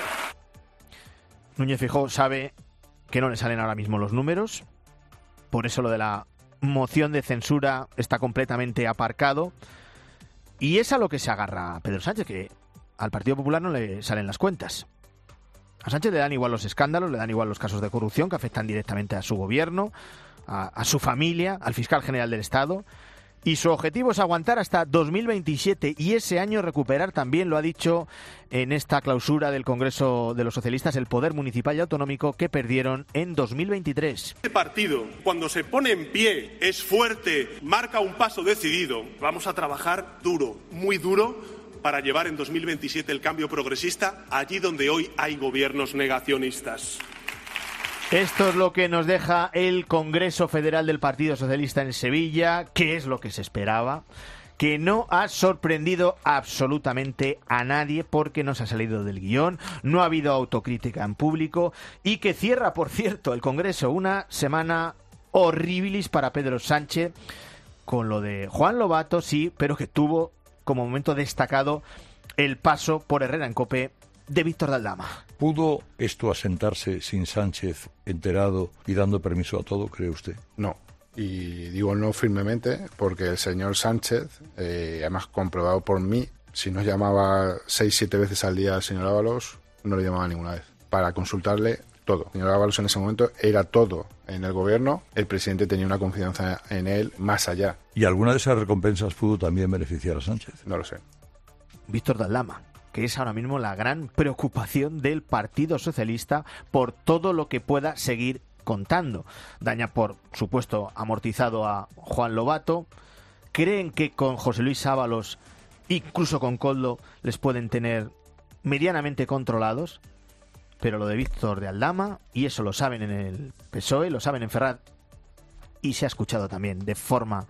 Núñez Feijóo sabe que no le salen ahora mismo los números, por eso lo de la moción de censura está completamente aparcado, y es a lo que se agarra Pedro Sánchez, que al Partido Popular no le salen las cuentas. A Sánchez le dan igual los escándalos, le dan igual los casos de corrupción que afectan directamente a su gobierno, a su familia, al fiscal general del Estado, y su objetivo es aguantar hasta 2027 y ese año recuperar también, lo ha dicho en esta clausura del Congreso de los Socialistas, el poder municipal y autonómico que perdieron en 2023. Este partido, cuando se pone en pie, es fuerte, marca un paso decidido. Vamos a trabajar duro, muy duro, para llevar en 2027 el cambio progresista allí donde hoy hay gobiernos negacionistas. Esto es lo que nos deja el Congreso Federal del Partido Socialista en Sevilla, que es lo que se esperaba, que no ha sorprendido absolutamente a nadie porque no se ha salido del guión, no ha habido autocrítica en público y que cierra, por cierto, el Congreso una semana horribilis para Pedro Sánchez con lo de Juan Lobato, sí, pero que tuvo como momento destacado el paso por Herrera en COPE de Víctor de Aldama. ¿Pudo esto asentarse sin Sánchez enterado y dando permiso a todo, cree usted? No. Y digo no firmemente porque el señor Sánchez, además comprobado por mí, si no llamaba 6-7 veces al día al señor Ábalos, no le llamaba ninguna vez, para consultarle todo. El señor Ábalos en ese momento era todo en el gobierno, el presidente tenía una confianza en él más allá. ¿Y alguna de esas recompensas pudo también beneficiar a Sánchez? No lo sé. Víctor de Aldama, que es ahora mismo la gran preocupación del Partido Socialista por todo lo que pueda seguir contando. Daña, por supuesto, amortizado a Juan Lobato. Creen que con José Luis Ábalos, incluso con Koldo, les pueden tener medianamente controlados. Pero lo de Víctor de Aldama, y eso lo saben en el PSOE, lo saben en Ferraz, y se ha escuchado también de forma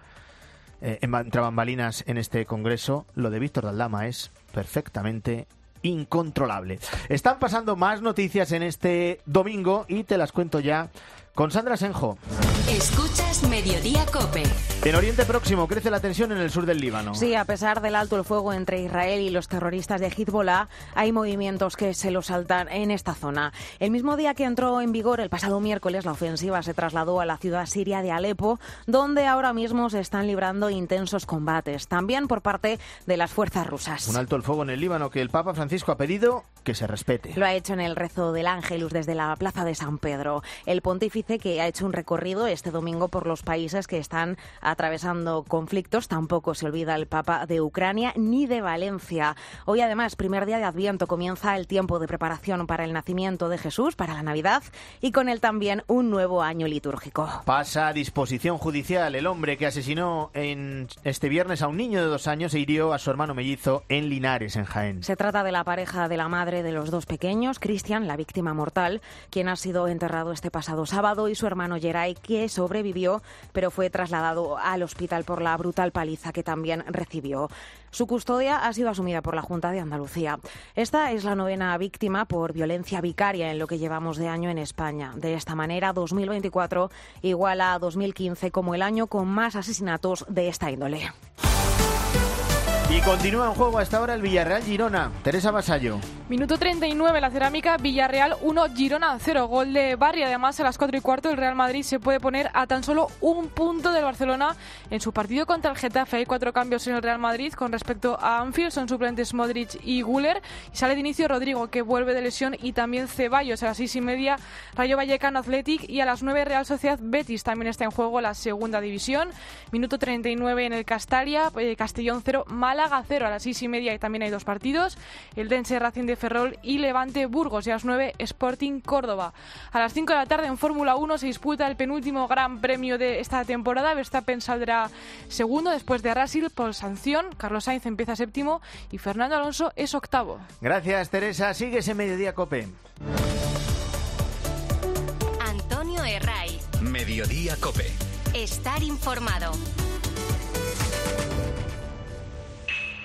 entre bambalinas en este congreso, lo de Víctor de Aldama es perfectamente incontrolable. Están pasando más noticias en este domingo y te las cuento ya con Sandra Senjo. Escuchas Mediodía COPE. En Oriente Próximo crece la tensión en el sur del Líbano. Sí, a pesar del alto el fuego entre Israel y los terroristas de Hezbollah, hay movimientos que se lo saltan en esta zona. El mismo día que entró en vigor el pasado miércoles, la ofensiva se trasladó a la ciudad siria de Alepo, donde ahora mismo se están librando intensos combates, también por parte de las fuerzas rusas. Un alto el fuego en el Líbano que el Papa Francisco ha pedido que se respete. Lo ha hecho en el rezo del Ángelus desde la plaza de San Pedro. El pontífice, que ha hecho un recorrido este domingo por los países que están atravesando conflictos, tampoco se olvida el Papa de Ucrania ni de Valencia. Hoy, además, primer día de Adviento, comienza el tiempo de preparación para el nacimiento de Jesús, para la Navidad, y con él también un nuevo año litúrgico. Pasa a disposición judicial el hombre que asesinó este viernes a un niño de 2 años e hirió a su hermano mellizo en Linares, en Jaén. Se trata de la pareja de la madre de los 2 pequeños, Cristian, la víctima mortal, quien ha sido enterrado este pasado sábado, y su hermano Geray, que sobrevivió, pero fue trasladado al hospital por la brutal paliza que también recibió. Su custodia ha sido asumida por la Junta de Andalucía. Esta es la 9ª víctima por violencia vicaria en lo que llevamos de año en España. De esta manera, 2024 iguala a 2015 como el año con más asesinatos de esta índole. Y continúa en juego hasta ahora el Villarreal-Girona. Teresa Vasallo. Minuto 39, la Cerámica, Villarreal 1, Girona 0. Gol de Barry. Además, a las 4:15 el Real Madrid se puede poner a tan solo 1 punto del Barcelona en su partido contra el Getafe. Hay 4 cambios en el Real Madrid con respecto a Anfield. Son suplentes Modric y Güler. Y sale de inicio Rodrigo, que vuelve de lesión, y también Ceballos. A las 6:30 Rayo Vallecano Athletic, y a las 9 Real Sociedad Betis. También está en juego la segunda división. Minuto 39 en el Castalia, Castellón 0, Málaga 0. A las 6:30 y también hay 2 partidos, el Dense Racing de Ferrol y Levante Burgos. Y a las 9 Sporting Córdoba. A las 5 de la tarde en Fórmula 1 se disputa el penúltimo gran premio de esta temporada. Verstappen saldrá segundo después de Russell por sanción. Carlos Sainz empieza 7º y Fernando Alonso es 8º. Gracias, Teresa. Sigues en Mediodía COPE. Antonio Herraiz. Mediodía COPE. Estar informado.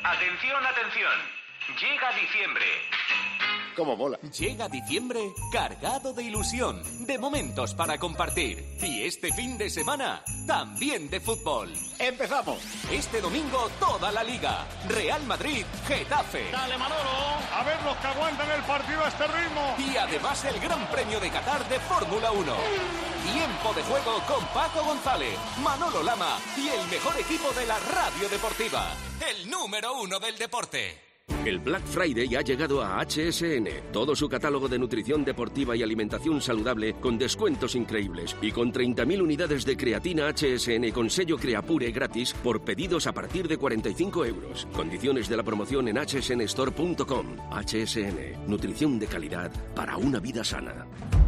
Atención, atención. Llega diciembre. ¡Cómo mola! Llega diciembre cargado de ilusión, de momentos para compartir. Y este fin de semana, también de fútbol. ¡Empezamos! Este domingo, toda la Liga. Real Madrid, Getafe. ¡Dale, Manolo! A ver los que aguantan el partido a este ritmo. Y además el Gran Premio de Qatar de Fórmula 1. Tiempo de juego con Paco González, Manolo Lama y el mejor equipo de la radio deportiva. El número 1 del deporte. El Black Friday ha llegado a HSN. Todo su catálogo de nutrición deportiva y alimentación saludable con descuentos increíbles. Y con 30.000 unidades de creatina HSN con sello Creapure gratis por pedidos a partir de 45 euros. Condiciones de la promoción en hsnstore.com. HSN. Nutrición de calidad para una vida sana.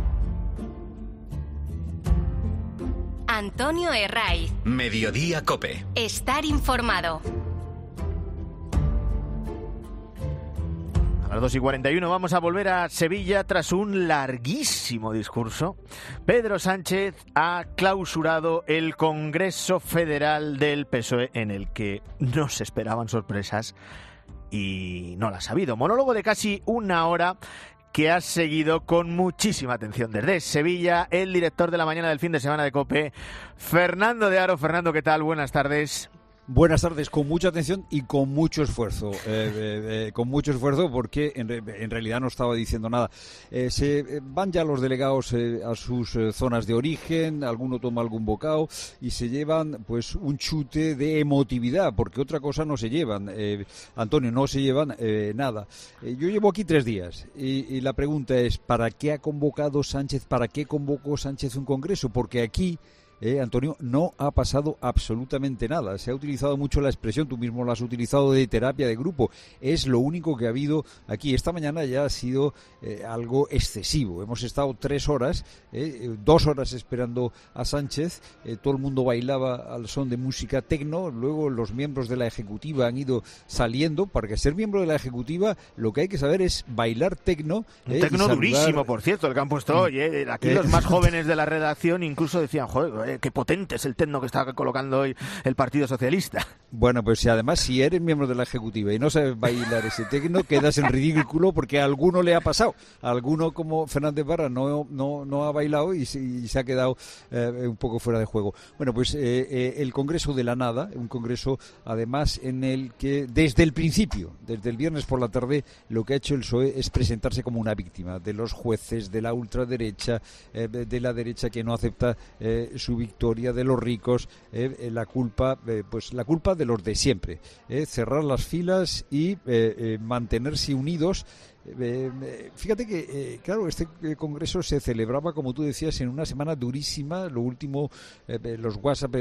Antonio Herraiz. Mediodía Cope. Estar informado. A las 2:41 vamos a volver a Sevilla tras un larguísimo discurso. Pedro Sánchez ha clausurado el Congreso Federal del PSOE, en el que no se esperaban sorpresas y no las ha habido. Monólogo de casi una hora que ha seguido con muchísima atención desde Sevilla el director de la mañana del fin de semana de COPE, Fernando de Aro. Fernando, ¿qué tal? Buenas tardes. Buenas tardes, con mucha atención y con mucho esfuerzo. Con mucho esfuerzo porque en realidad no estaba diciendo nada. Se van ya los delegados a sus zonas de origen, alguno toma algún bocado y se llevan pues un chute de emotividad, porque otra cosa no se llevan. Antonio, no se llevan nada. Yo llevo aquí 3 días y la pregunta es, ¿para qué ha convocado Sánchez, para qué convocó Sánchez un congreso? Porque aquí... Antonio, no ha pasado absolutamente nada. Se ha utilizado mucho la expresión, tú mismo la has utilizado, de terapia de grupo. Es lo único que ha habido aquí. Esta mañana ya ha sido algo excesivo. Hemos estado 3 horas, 2 horas esperando a Sánchez. Todo el mundo bailaba al son de música tecno. Luego los miembros de la ejecutiva han ido saliendo. Para ser miembro de la ejecutiva lo que hay que saber es bailar tecno. Un tecno durísimo, por cierto, el que han puesto hoy. Aquí los más jóvenes de la redacción incluso decían, joder, qué potente es el tecno que está colocando hoy el Partido Socialista. Bueno, pues además, si eres miembro de la ejecutiva y no sabes bailar ese tecno, quedas en ridículo porque a alguno le ha pasado. A alguno como Fernández Barra no ha bailado y se ha quedado un poco fuera de juego. Bueno, pues el Congreso de la Nada, un congreso además en el que desde el principio, desde el viernes por la tarde, lo que ha hecho el PSOE es presentarse como una víctima de los jueces, de la ultraderecha, de la derecha que no acepta su victoria, de los ricos, la culpa de los de siempre, cerrar las filas y mantenerse unidos. Fíjate que, claro, este congreso se celebraba, como tú decías, en una semana durísima. Lo último, los WhatsApp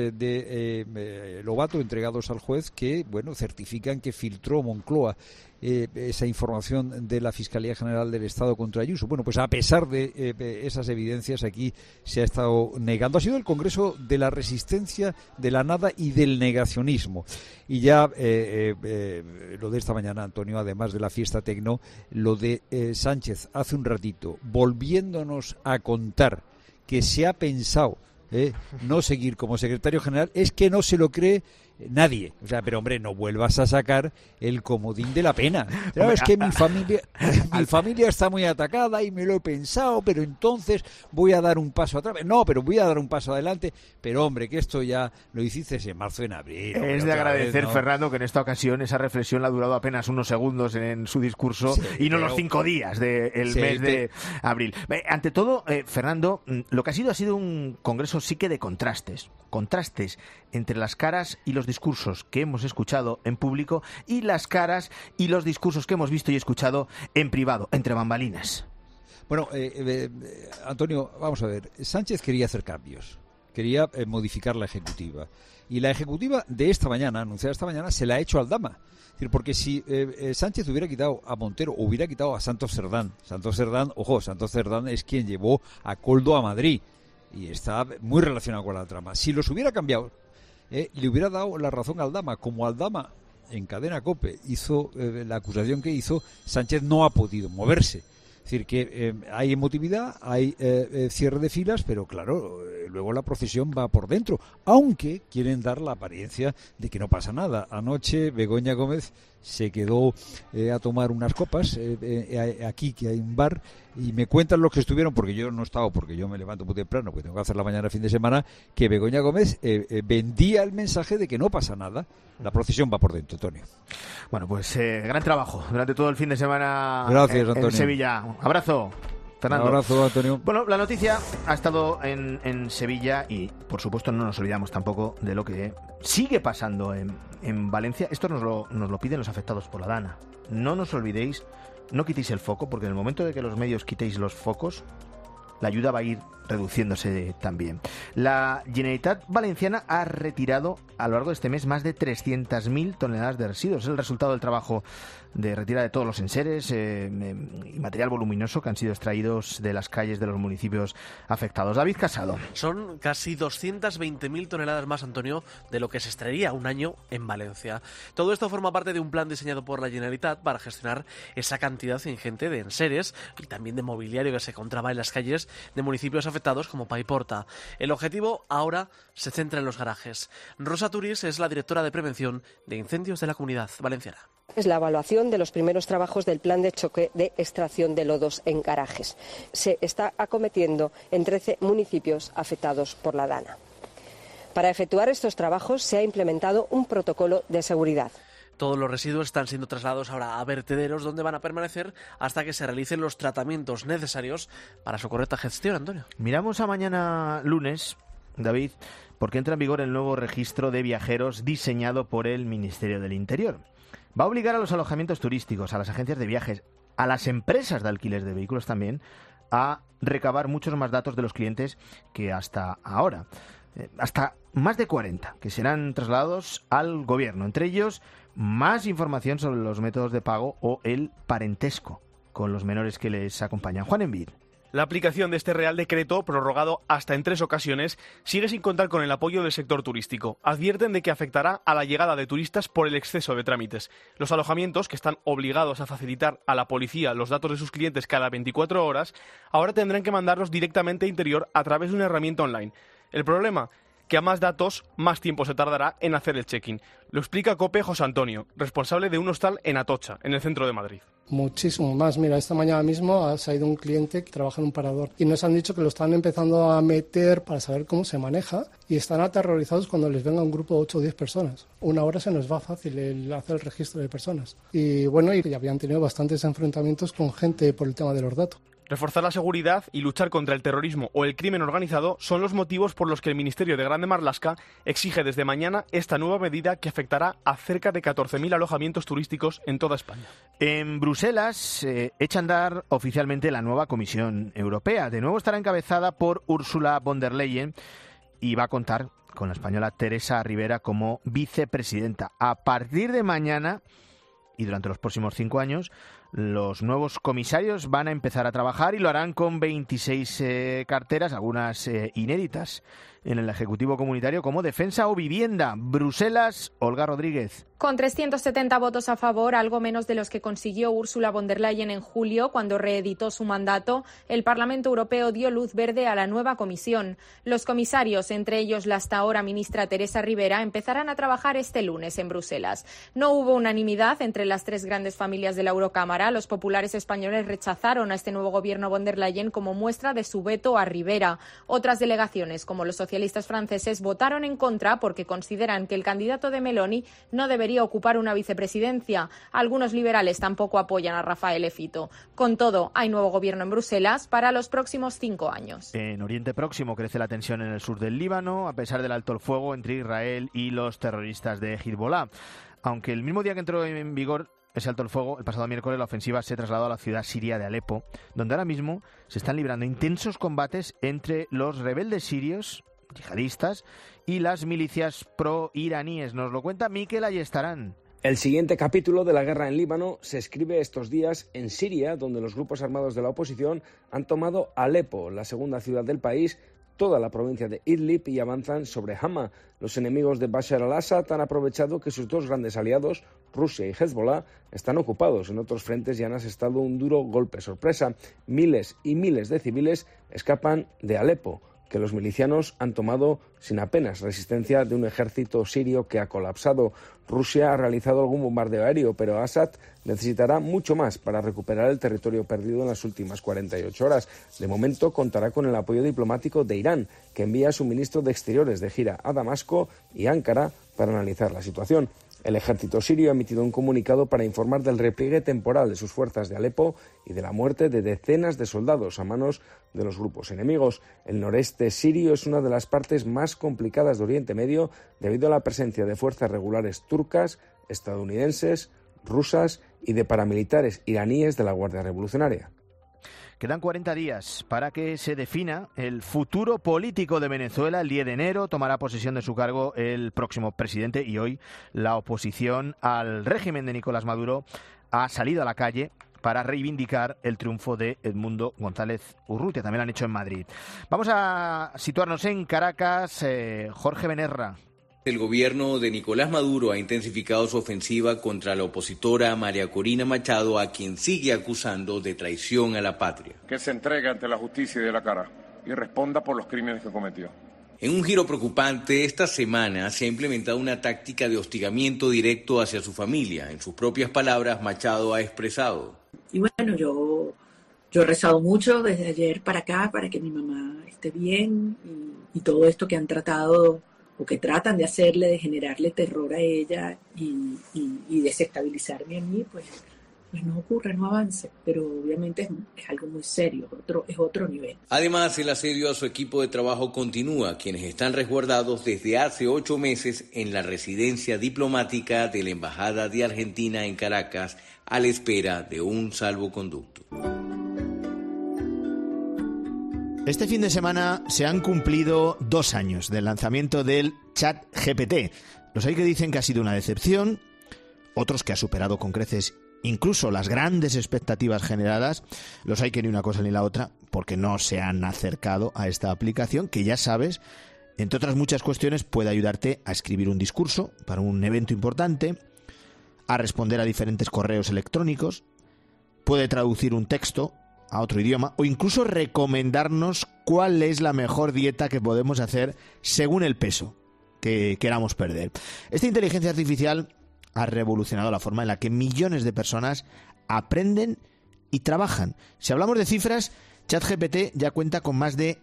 de Lobato entregados al juez que, bueno, certifican que filtró Moncloa esa información de la Fiscalía General del Estado contra Ayuso. Bueno, pues a pesar de esas evidencias, aquí se ha estado negando. Ha sido el Congreso de la resistencia, de la nada y del negacionismo. Y ya lo de esta mañana, Antonio, además de la fiesta tecno, lo de Sánchez hace un ratito, volviéndonos a contar que se ha pensado no seguir como secretario general, es que no se lo cree nadie. O sea, pero hombre, no vuelvas a sacar el comodín de la pena. Claro, es que mi familia está muy atacada y me lo he pensado, pero entonces voy a dar un paso atrás. No, pero voy a dar un paso adelante. Pero hombre, que esto ya lo hiciste en marzo, en abril. Es de agradecer, ¿no? Fernando, que en esta ocasión esa reflexión la ha durado apenas unos segundos en su discurso, sí, y no los 5 días del mes de abril. Ante todo, Fernando, lo que ha sido un congreso sí que de contrastes entre las caras y los discursos que hemos escuchado en público y las caras y los discursos que hemos visto y escuchado en privado, entre bambalinas. Bueno, Antonio, vamos a ver. Sánchez quería hacer cambios, quería modificar la ejecutiva. Y la ejecutiva de esta mañana, anunciada esta mañana, se la ha hecho Aldama. Es decir, porque si Sánchez hubiera quitado a Montero o hubiera quitado a Santos Cerdán, Santos Cerdán es quien llevó a Koldo a Madrid y está muy relacionado con la trama. Si los hubiera cambiado, le hubiera dado la razón a Aldama. Como Aldama en cadena COPE hizo la acusación que hizo, Sánchez no ha podido moverse. Es Es decir, que hay emotividad, hay cierre de filas, pero claro, luego la procesión va por dentro, aunque quieren dar la apariencia de que no pasa nada. Anoche Begoña Gómez se quedó a tomar unas copas aquí, que hay un bar, y me cuentan los que estuvieron, porque yo no he estado, porque yo me levanto muy temprano, porque tengo que hacer la mañana fin de semana, que Begoña Gómez vendía el mensaje de que no pasa nada. La procesión va por dentro, Antonio. Bueno, pues gran trabajo durante todo el fin de semana. Gracias, Antonio. En Sevilla. Un abrazo, Fernando. Un abrazo, Antonio. Bueno, la noticia ha estado en Sevilla y, por supuesto, no nos olvidamos tampoco de lo que sigue pasando en Valencia. Esto nos lo piden los afectados por la Dana. No nos olvidéis, no quitéis el foco, porque en el momento de que los medios quitéis los focos, la ayuda va a ir reduciéndose también. La Generalitat Valenciana ha retirado a lo largo de este mes más de 300.000 toneladas de residuos. Es el resultado del trabajo de retirada de todos los enseres y material voluminoso que han sido extraídos de las calles de los municipios afectados. David Casado. Son casi 220.000 toneladas más, Antonio, de lo que se extraería un año en Valencia. Todo esto forma parte de un plan diseñado por la Generalitat para gestionar esa cantidad ingente de enseres y también de mobiliario que se encontraba en las calles de municipios afectados como Paiporta. El objetivo ahora se centra en los garajes. Rosa Turís es la directora de prevención de incendios de la Comunidad Valenciana. Es la evaluación de los primeros trabajos del plan de choque de extracción de lodos en garajes. Se está acometiendo en 13 municipios afectados por la Dana. Para efectuar estos trabajos se ha implementado un protocolo de seguridad. Todos los residuos están siendo trasladados ahora a vertederos donde van a permanecer hasta que se realicen los tratamientos necesarios para su correcta gestión, Antonio. Miramos a mañana lunes, David, porque entra en vigor el nuevo registro de viajeros diseñado por el Ministerio del Interior. Va a obligar a los alojamientos turísticos, a las agencias de viajes, a las empresas de alquiler de vehículos también, a recabar muchos más datos de los clientes que hasta ahora. Hasta más de 40, que serán trasladados al gobierno. Entre ellos, más información sobre los métodos de pago o el parentesco con los menores que les acompañan. Juan Envid. La aplicación de este Real Decreto, prorrogado hasta en 3 ocasiones, sigue sin contar con el apoyo del sector turístico. Advierten de que afectará a la llegada de turistas por el exceso de trámites. Los alojamientos, que están obligados a facilitar a la policía los datos de sus clientes cada 24 horas, ahora tendrán que mandarlos directamente a Interior a través de una herramienta online. El problema, que a más datos, más tiempo se tardará en hacer el check-in. Lo explica COPE José Antonio, responsable de un hostal en Atocha, en el centro de Madrid. Muchísimo más. Mira, esta mañana mismo ha salido un cliente que trabaja en un parador y nos han dicho que lo están empezando a meter para saber cómo se maneja y están aterrorizados cuando les venga un grupo de 8 o 10 personas. Una hora se nos va fácil el hacer el registro de personas. Y bueno, y habían tenido bastantes enfrentamientos con gente por el tema de los datos. Reforzar la seguridad y luchar contra el terrorismo o el crimen organizado son los motivos por los que el Ministerio de Grande Marlaska exige desde mañana esta nueva medida que afectará a cerca de 14.000 alojamientos turísticos en toda España. En Bruselas echa a andar oficialmente la nueva Comisión Europea. De nuevo estará encabezada por Ursula von der Leyen y va a contar con la española Teresa Rivera como vicepresidenta. A partir de mañana y durante los próximos 5 años, los nuevos comisarios van a empezar a trabajar y lo harán con 26 carteras, algunas inéditas en el Ejecutivo Comunitario, como Defensa o Vivienda. Bruselas, Olga Rodríguez. Con 370 votos a favor, algo menos de los que consiguió Ursula von der Leyen en julio, cuando reeditó su mandato, el Parlamento Europeo dio luz verde a la nueva comisión. Los comisarios, entre ellos la hasta ahora ministra Teresa Rivera, empezarán a trabajar este lunes en Bruselas. No hubo unanimidad entre las 3 grandes familias de la Eurocámara. Los populares españoles rechazaron a este nuevo gobierno von der Leyen como muestra de su veto a Rivera. Otras delegaciones, como los socialistas franceses, votaron en contra porque consideran que el candidato de Meloni no debería ocupar una vicepresidencia. Algunos liberales tampoco apoyan a Rafael Fitto. Con todo, hay nuevo gobierno en Bruselas para los próximos 5 años. En Oriente Próximo crece la tensión en el sur del Líbano, a pesar del alto el fuego entre Israel y los terroristas de Hezbollah. Aunque el mismo día que entró en vigor ese alto el fuego, el pasado miércoles la ofensiva se trasladó a la ciudad siria de Alepo, donde ahora mismo se están librando intensos combates entre los rebeldes sirios, yihadistas, y las milicias pro-iraníes. Nos lo cuenta Mikel Ayestarán. El siguiente capítulo de la guerra en Líbano se escribe estos días en Siria, donde los grupos armados de la oposición han tomado Alepo, la segunda ciudad del país, toda la provincia de Idlib y avanzan sobre Hama. Los enemigos de Bashar al-Assad han aprovechado que sus dos grandes aliados, Rusia y Hezbollah, están ocupados. En otros frentes ya han asestado un duro golpe sorpresa. Miles y miles de civiles escapan de Alepo, que los milicianos han tomado sin apenas resistencia de un ejército sirio que ha colapsado. Rusia ha realizado algún bombardeo aéreo, pero Assad necesitará mucho más para recuperar el territorio perdido en las últimas 48 horas. De momento contará con el apoyo diplomático de Irán, que envía a su ministro de Exteriores de gira a Damasco y Ankara para analizar la situación. El ejército sirio ha emitido un comunicado para informar del repliegue temporal de sus fuerzas de Alepo y de la muerte de decenas de soldados a manos de los grupos enemigos. El noreste sirio es una de las partes más complicadas de Oriente Medio debido a la presencia de fuerzas regulares turcas, estadounidenses, rusas y de paramilitares iraníes de la Guardia Revolucionaria. Quedan 40 días para que se defina el futuro político de Venezuela. El 10 de enero tomará posesión de su cargo el próximo presidente y hoy la oposición al régimen de Nicolás Maduro ha salido a la calle para reivindicar el triunfo de Edmundo González Urrutia. También lo han hecho en Madrid. Vamos a situarnos en Caracas. Jorge Benerra. El gobierno de Nicolás Maduro ha intensificado su ofensiva contra la opositora María Corina Machado, a quien sigue acusando de traición a la patria. Que se entregue ante la justicia y dé la cara y responda por los crímenes que cometió. En un giro preocupante, esta semana se ha implementado una táctica de hostigamiento directo hacia su familia. En sus propias palabras, Machado ha expresado: y bueno, yo he rezado mucho desde ayer para acá para que mi mamá esté bien y todo esto que han tratado o que tratan de hacerle, de generarle terror a ella y desestabilizarme a mí, pues no ocurre, no avance. Pero obviamente es algo muy serio, es otro nivel. Además, el asedio a su equipo de trabajo continúa, quienes están resguardados desde hace 8 meses en la residencia diplomática de la Embajada de Argentina en Caracas, a la espera de un salvoconducto. Este fin de semana se han cumplido 2 años del lanzamiento del ChatGPT. Los hay que dicen que ha sido una decepción, otros que ha superado con creces incluso las grandes expectativas generadas. Los hay que ni una cosa ni la otra, porque no se han acercado a esta aplicación que, ya sabes, entre otras muchas cuestiones, puede ayudarte a escribir un discurso para un evento importante, a responder a diferentes correos electrónicos, puede traducir un texto a otro idioma o incluso recomendarnos cuál es la mejor dieta que podemos hacer según el peso que queramos perder. Esta inteligencia artificial ha revolucionado la forma en la que millones de personas aprenden y trabajan. Si hablamos de cifras, ChatGPT ya cuenta con más de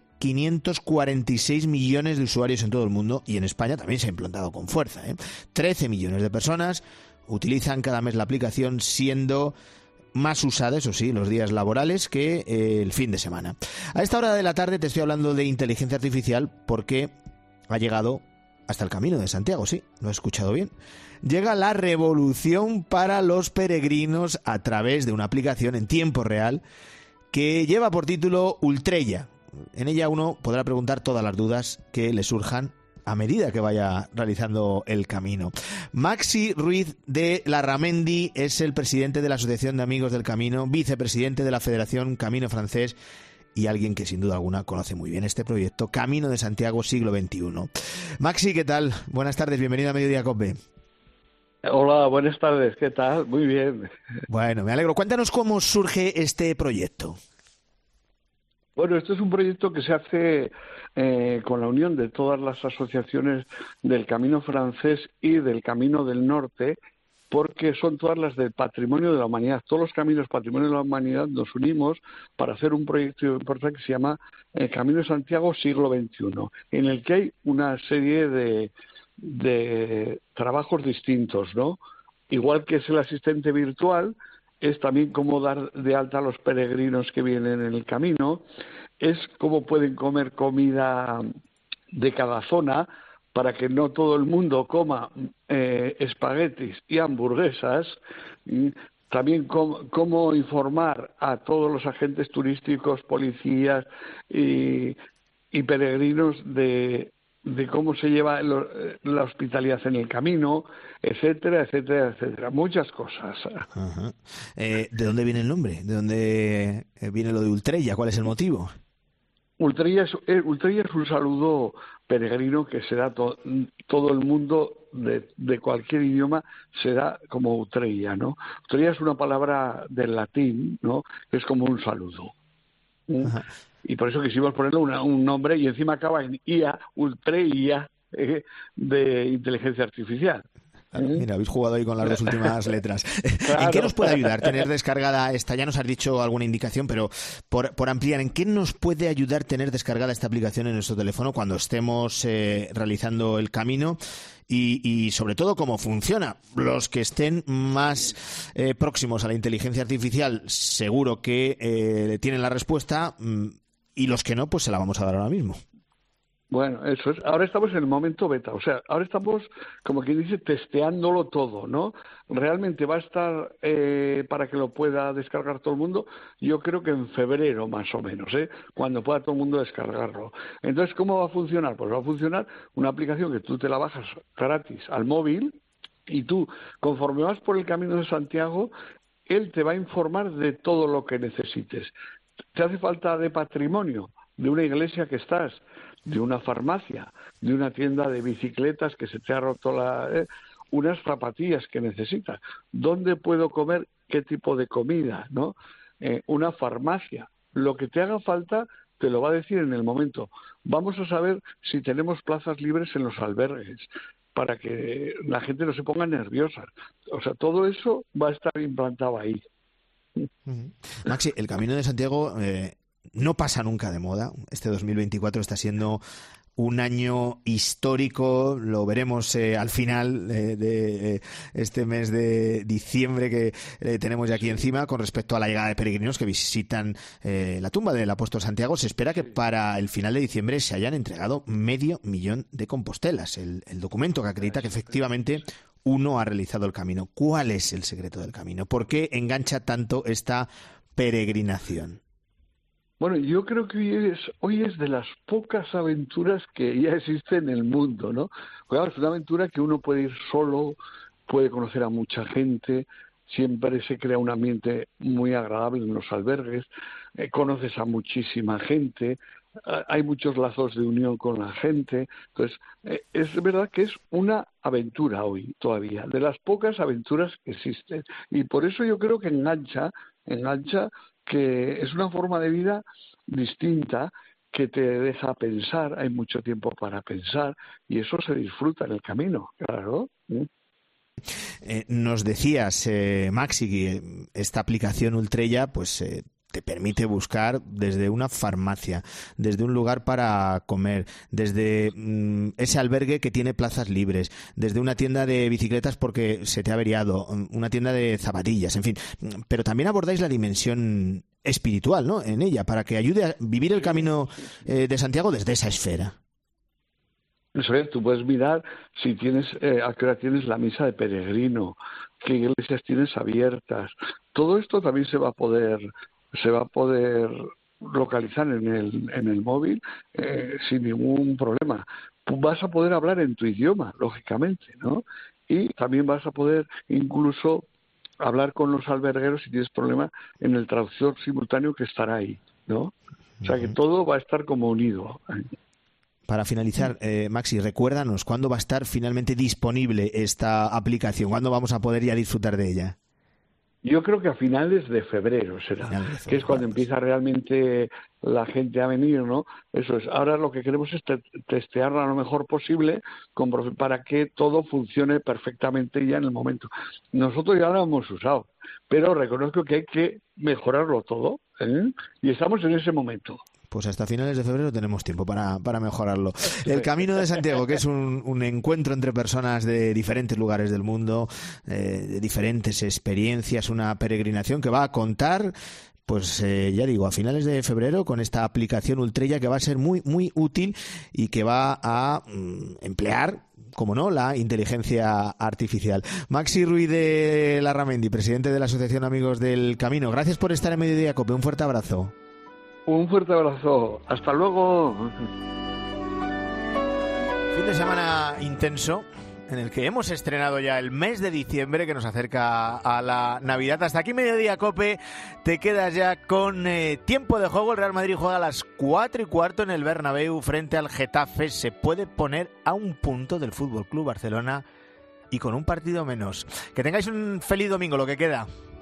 546 millones de usuarios en todo el mundo y en España también se ha implantado con fuerza. 13 millones de personas utilizan cada mes la aplicación, siendo más usada, eso sí, los días laborales que el fin de semana. A esta hora de la tarde te estoy hablando de inteligencia artificial porque ha llegado hasta el Camino de Santiago, sí, lo he escuchado bien. Llega la revolución para los peregrinos a través de una aplicación en tiempo real que lleva por título Ultrella. En ella uno podrá preguntar todas las dudas que le surjan a medida que vaya realizando el camino. Maxi Ruiz de Larramendi es el presidente de la Asociación de Amigos del Camino, vicepresidente de la Federación Camino Francés y alguien que sin duda alguna conoce muy bien este proyecto, Camino de Santiago Siglo XXI. Maxi, ¿qué tal? Buenas tardes, bienvenido a Mediodía COPE. Hola, buenas tardes, ¿qué tal? Muy bien. Bueno, me alegro. Cuéntanos cómo surge este proyecto. Bueno, este es un proyecto que se hace con la unión de todas las asociaciones del Camino Francés y del Camino del Norte, porque son todas las del Patrimonio de la Humanidad. Todos los caminos Patrimonio de la Humanidad nos unimos para hacer un proyecto importante que se llama Camino de Santiago Siglo XXI, en el que hay una serie de trabajos distintos, ¿no? Igual que es el asistente virtual, es también cómo dar de alta a los peregrinos que vienen en el camino, es cómo pueden comer comida de cada zona para que no todo el mundo coma espaguetis y hamburguesas, también cómo informar a todos los agentes turísticos, policías y peregrinos de cómo se lleva la hospitalidad en el camino, etcétera, etcétera, etcétera. Muchas cosas. Ajá. ¿De dónde viene el nombre? ¿De dónde viene lo de Ultrella? ¿Cuál es el motivo? Ultrella es un saludo peregrino que se da todo el mundo de cualquier idioma, se da como Ultrella, ¿no? Ultrella es una palabra del latín, ¿no? Que es como un saludo. Y por eso quisimos ponerle un nombre y encima acaba en IA, Ultrella, de inteligencia artificial. Mira, habéis jugado ahí con las dos últimas letras. Claro. ¿En qué nos puede ayudar tener descargada esta? Ya nos has dicho alguna indicación, pero por ampliar, ¿en qué nos puede ayudar tener descargada esta aplicación en nuestro teléfono cuando estemos realizando el camino? Y sobre todo, ¿cómo funciona? Los que estén más próximos a la inteligencia artificial seguro que tienen la respuesta, y los que no, pues se la vamos a dar ahora mismo. Bueno, eso es. Ahora estamos en el momento beta, o sea, ahora estamos, como quien dice, testeándolo todo, ¿no? Realmente va a estar para que lo pueda descargar todo el mundo, yo creo que en febrero más o menos, cuando pueda todo el mundo descargarlo. Entonces, ¿cómo va a funcionar? Pues va a funcionar una aplicación que tú te la bajas gratis al móvil y tú, conforme vas por el Camino de Santiago, él te va a informar de todo lo que necesites. ¿Te hace falta de patrimonio? De una iglesia que estás, de una farmacia, de una tienda de bicicletas que se te ha roto unas zapatillas que necesitas, dónde puedo comer, qué tipo de comida, ¿no? Una farmacia, lo que te haga falta te lo va a decir en el momento. Vamos a saber si tenemos plazas libres en los albergues para que la gente no se ponga nerviosa. O sea, todo eso va a estar implantado ahí. Maxi, el Camino de Santiago no pasa nunca de moda. Este 2024 está siendo un año histórico, lo veremos al final de este mes de diciembre que tenemos ya aquí encima con respecto a la llegada de peregrinos que visitan la tumba del apóstol Santiago. Se espera que para el final de diciembre se hayan entregado 500.000 de compostelas, el documento que acredita que efectivamente uno ha realizado el camino. ¿Cuál es el secreto del camino? ¿Por qué engancha tanto esta peregrinación? Bueno, yo creo que hoy es de las pocas aventuras que ya existen en el mundo, ¿no? Claro, es una aventura que uno puede ir solo, puede conocer a mucha gente, siempre se crea un ambiente muy agradable en los albergues, conoces a muchísima gente, hay muchos lazos de unión con la gente. Entonces, es verdad que es una aventura hoy todavía, de las pocas aventuras que existen. Y por eso yo creo que engancha que es una forma de vida distinta que te deja pensar, hay mucho tiempo para pensar y eso se disfruta en el camino, claro. Nos decías, Maxi, que esta aplicación Ultrella pues te permite buscar desde una farmacia, desde un lugar para comer, desde ese albergue que tiene plazas libres, desde una tienda de bicicletas porque se te ha averiado, una tienda de zapatillas, en fin. Pero también abordáis la dimensión espiritual, ¿no?, en ella, para que ayude a vivir el Camino de Santiago desde esa esfera. Eso es, tú puedes mirar si tienes, a qué hora tienes la misa de peregrino, qué iglesias tienes abiertas. Todo esto también se va a poder localizar en el móvil sin ningún problema. Vas a poder hablar en tu idioma, lógicamente, ¿no? Y también vas a poder incluso hablar con los albergueros si tienes problema en el traductor simultáneo que estará ahí, ¿no? O sea que todo va a estar como unido. Para finalizar, Maxi, recuérdanos, ¿cuándo va a estar finalmente disponible esta aplicación? ¿Cuándo vamos a poder ya disfrutar de ella? Yo creo que a finales de febrero será, que es cuando empieza realmente la gente a venir, ¿no? Eso es. Ahora lo que queremos es testearla lo mejor posible para que todo funcione perfectamente ya en el momento. Nosotros ya lo hemos usado, pero reconozco que hay que mejorarlo todo, y estamos en ese momento. Pues hasta finales de febrero tenemos tiempo para mejorarlo. El Camino de Santiago, que es un encuentro entre personas de diferentes lugares del mundo, de diferentes experiencias, una peregrinación que va a contar, pues ya digo, a finales de febrero con esta aplicación Ultrella que va a ser muy, muy útil y que va a emplear, como no, la inteligencia artificial. Maxi Ruiz de Larramendi, presidente de la Asociación Amigos del Camino, gracias por estar en Mediodía Cope. Un fuerte abrazo. Un fuerte abrazo. Hasta luego. Fin de semana intenso en el que hemos estrenado ya el mes de diciembre, que nos acerca a la Navidad. Hasta aquí Mediodía Cope, te quedas ya con tiempo de juego. El Real Madrid juega a las 4:15 en el Bernabéu frente al Getafe. Se puede poner a un punto del FC Barcelona y con un partido menos. Que tengáis un feliz domingo, lo que queda.